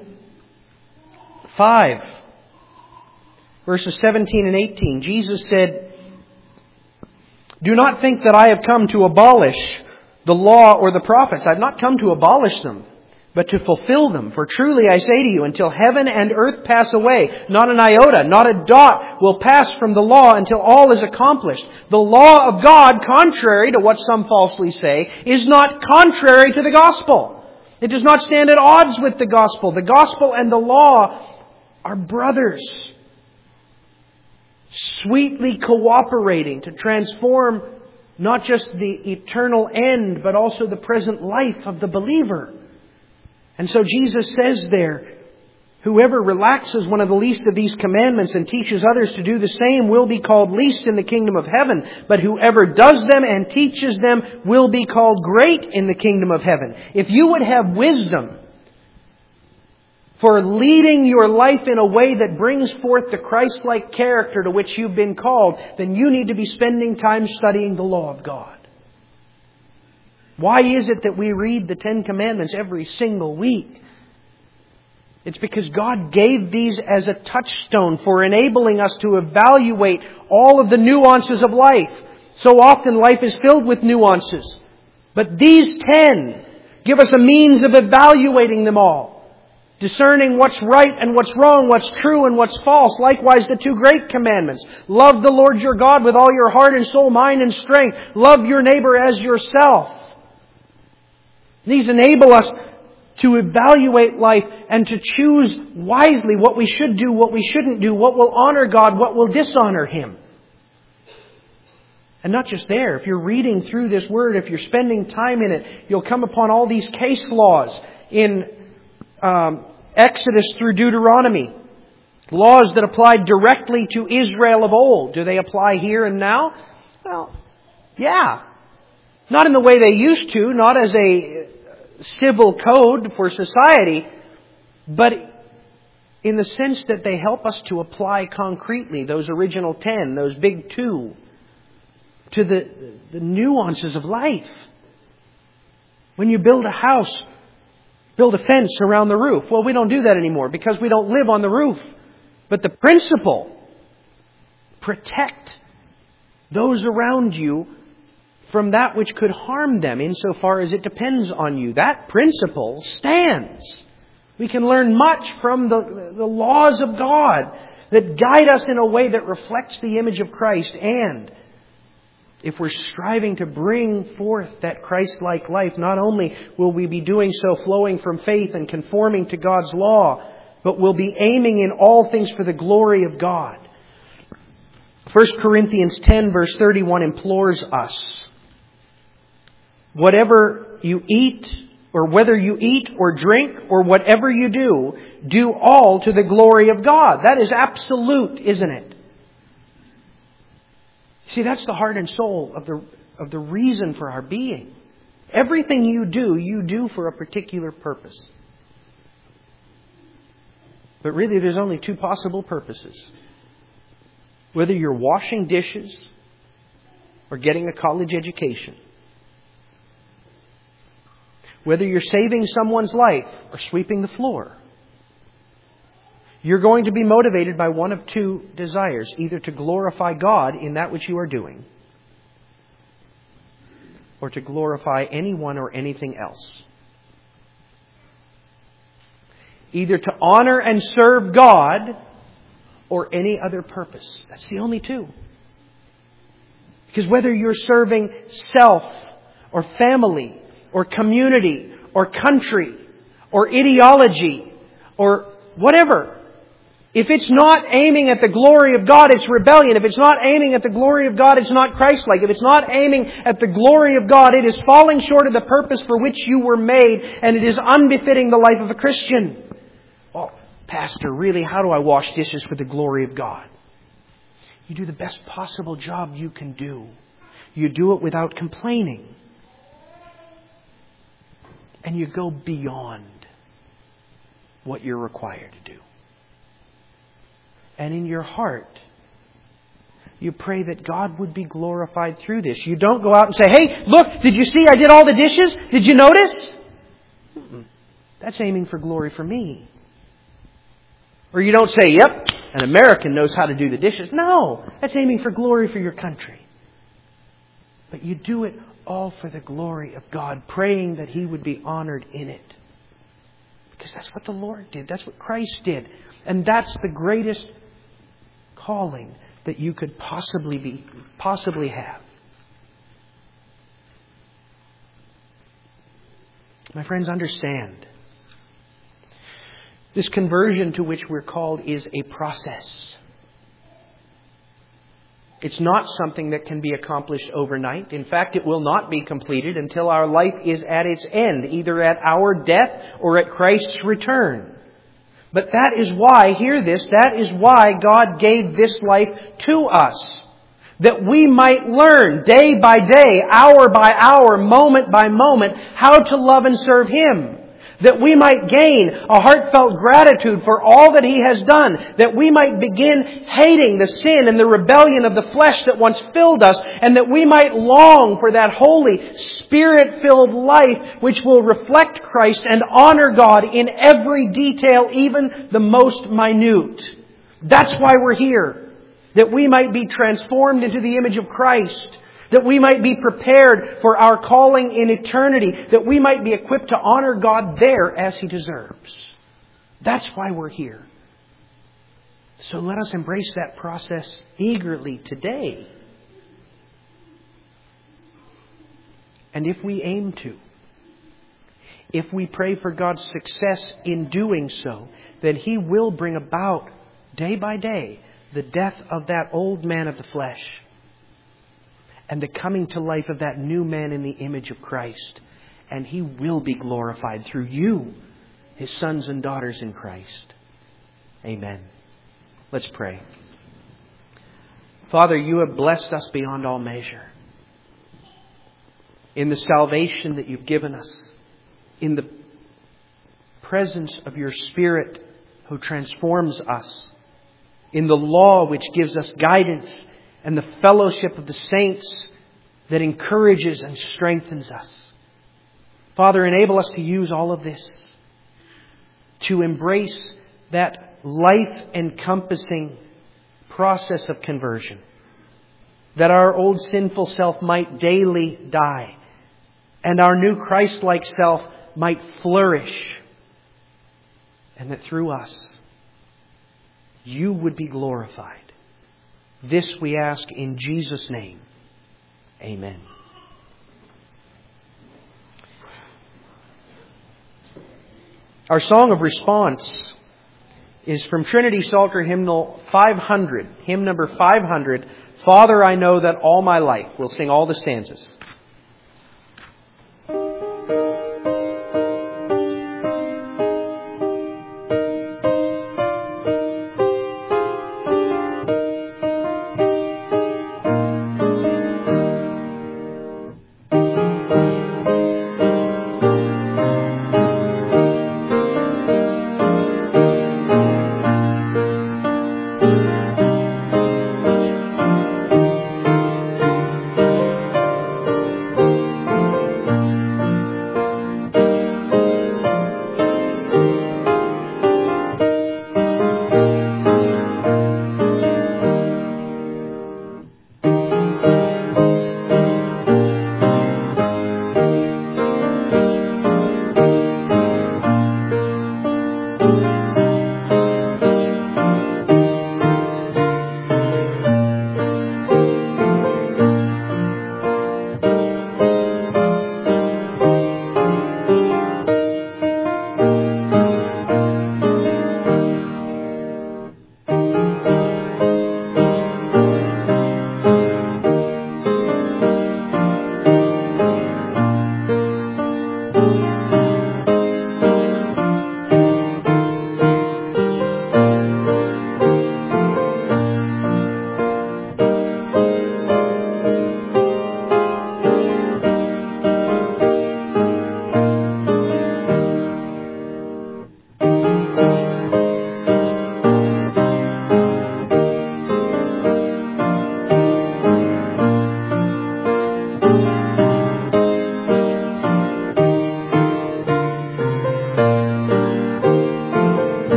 5, verses 17 and 18, Jesus said, "Do not think that I have come to abolish the law or the prophets. I have not come to abolish them, but to fulfill them. For truly I say to you, until heaven and earth pass away, not an iota, not a dot will pass from the law until all is accomplished. The law of God, contrary to what some falsely say, is not contrary to the gospel. It does not stand at odds with the gospel. The gospel and the law are brothers, sweetly cooperating to transform not just the eternal end, but also the present life of the believer." And so Jesus says there, "Whoever relaxes one of the least of these commandments and teaches others to do the same will be called least in the kingdom of heaven. But whoever does them and teaches them will be called great in the kingdom of heaven." If you would have wisdom for leading your life in a way that brings forth the Christ-like character to which you've been called, then you need to be spending time studying the law of God. Why is it that we read the Ten Commandments every single week? It's because God gave these as a touchstone for enabling us to evaluate all of the nuances of life. So often life is filled with nuances. But these 10 give us a means of evaluating them all. Discerning what's right and what's wrong, what's true and what's false. Likewise, the 2 great commandments. Love the Lord your God with all your heart and soul, mind and strength. Love your neighbor as yourself. These enable us to evaluate life and to choose wisely what we should do, what we shouldn't do, what will honor God, what will dishonor Him. And not just there. If you're reading through this Word, if you're spending time in it, you'll come upon all these case laws in Exodus through Deuteronomy. Laws that applied directly to Israel of old. Do they apply here and now? Well, yeah. Not in the way they used to, not as a civil code for society, but in the sense that they help us to apply concretely those original 10, those big 2, to the nuances of life. When you build a house, build a fence around the roof. Well, we don't do that anymore because we don't live on the roof. But the principle, protect those around you from that which could harm them insofar as it depends on you. That principle stands. We can learn much from the laws of God that guide us in a way that reflects the image of Christ. And if we're striving to bring forth that Christ-like life, not only will we be doing so flowing from faith and conforming to God's law, but we'll be aiming in all things for the glory of God. 1 Corinthians 10 verse 31 implores us, whatever you eat, or whether you eat or drink or whatever you do all to the glory of God. That is absolute, isn't it? See, that's the heart and soul of the reason for our being. Everything you do for a particular purpose. But really, there's only 2 possible purposes. Whether you're washing dishes or getting a college education. Whether you're saving someone's life or sweeping the floor. You're going to be motivated by one of 2 desires. Either to glorify God in that which you are doing, or to glorify anyone or anything else. Either to honor and serve God or any other purpose. That's the only 2. Because whether you're serving self or family or community or country or ideology or whatever, if it's not aiming at the glory of God, it's rebellion. If it's not aiming at the glory of God, it's not Christ-like. If it's not aiming at the glory of God, it is falling short of the purpose for which you were made, and it is unbefitting the life of a Christian. Well, Pastor, really, how do I wash dishes for the glory of God? You do the best possible job you can do. You do it without complaining. And you go beyond what you're required to do. And in your heart, you pray that God would be glorified through this. You don't go out and say, hey, look, did you see I did all the dishes? Did you notice? That's aiming for glory for me. Or you don't say, yep, an American knows how to do the dishes. No, that's aiming for glory for your country. But you do it all for the glory of God, praying that He would be honored in it. Because that's what the Lord did. That's what Christ did. And that's the greatest calling that you could possibly have. My friends, understand. This conversion to which we're called is a process. It's not something that can be accomplished overnight. In fact, it will not be completed until our life is at its end, either at our death or at Christ's return. But that is why, hear this, that is why God gave this life to us. That we might learn day by day, hour by hour, moment by moment, how to love and serve Him. That we might gain a heartfelt gratitude for all that He has done. That we might begin hating the sin and the rebellion of the flesh that once filled us. And that we might long for that holy, Spirit-filled life which will reflect Christ and honor God in every detail, even the most minute. That's why we're here. That we might be transformed into the image of Christ. That we might be prepared for our calling in eternity. That we might be equipped to honor God there as He deserves. That's why we're here. So let us embrace that process eagerly today. And if we aim to, if we pray for God's success in doing so, then He will bring about, day by day, the death of that old man of the flesh. And the coming to life of that new man in the image of Christ. And He will be glorified through you, His sons and daughters in Christ. Amen. Let's pray. Father, You have blessed us beyond all measure. In the salvation that You've given us. In the presence of Your Spirit who transforms us. In the law which gives us guidance. And the fellowship of the saints that encourages and strengthens us. Father, enable us to use all of this to embrace that life-encompassing process of conversion. That our old sinful self might daily die. And our new Christ-like self might flourish. And that through us, You would be glorified. This we ask in Jesus' name. Amen. Our song of response is from Trinity Psalter Hymnal 500. Hymn number 500. Father, I know that all my life. We'll sing all the stanzas.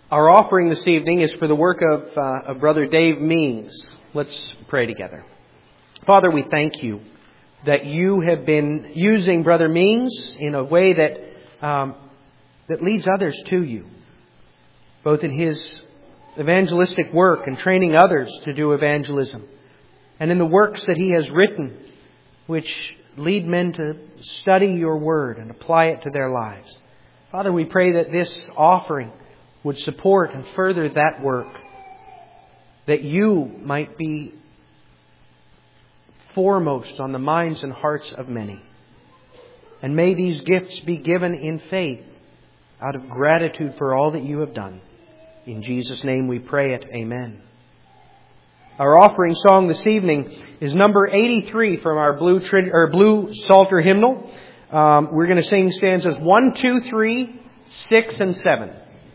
Our offering this evening is for the work of Brother Dave Means. Let's pray together. Father, we thank you that you have been using Brother Means in a way that leads others to you, both in his evangelistic work and training others to do evangelism, and in the works that he has written, which lead men to study your word and apply it to their lives. Father, we pray that this offering would support and further that work, that you might be foremost on the minds and hearts of many. And may these gifts be given in faith, out of gratitude for all that you have done. In Jesus' name we pray it. Amen. Our offering song this evening is number 83 from our Blue Psalter hymnal. We're going to sing stanzas 1, 2, 3, 6, and 7.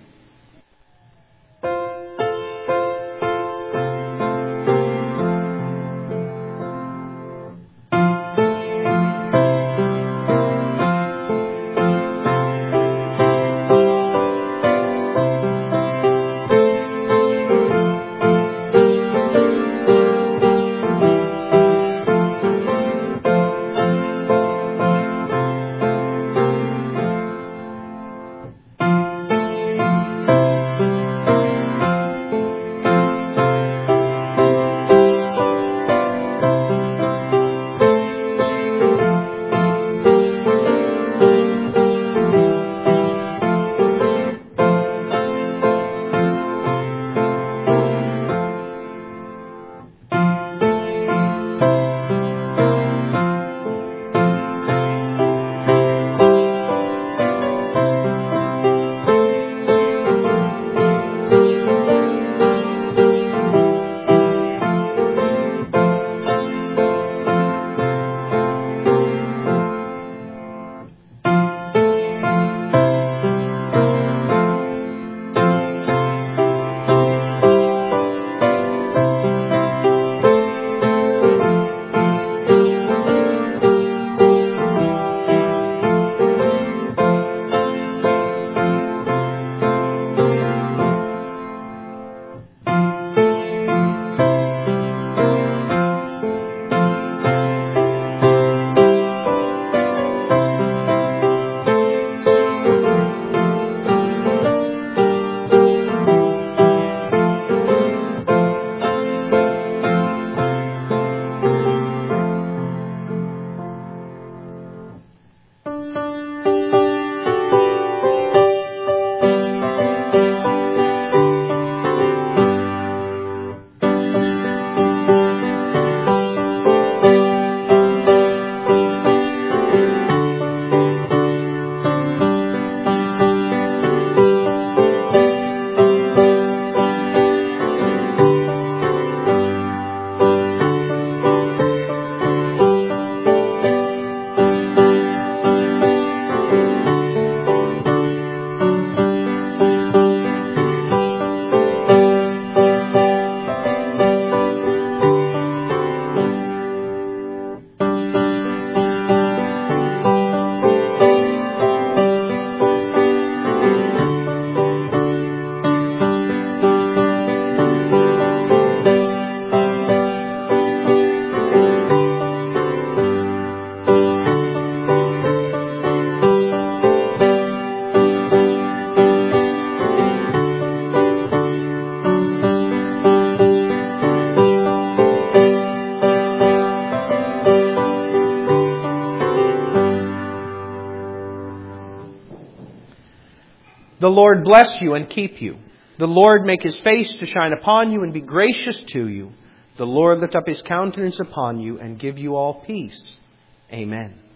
The Lord bless you and keep you. The Lord make His face to shine upon you and be gracious to you. The Lord lift up His countenance upon you and give you all peace. Amen.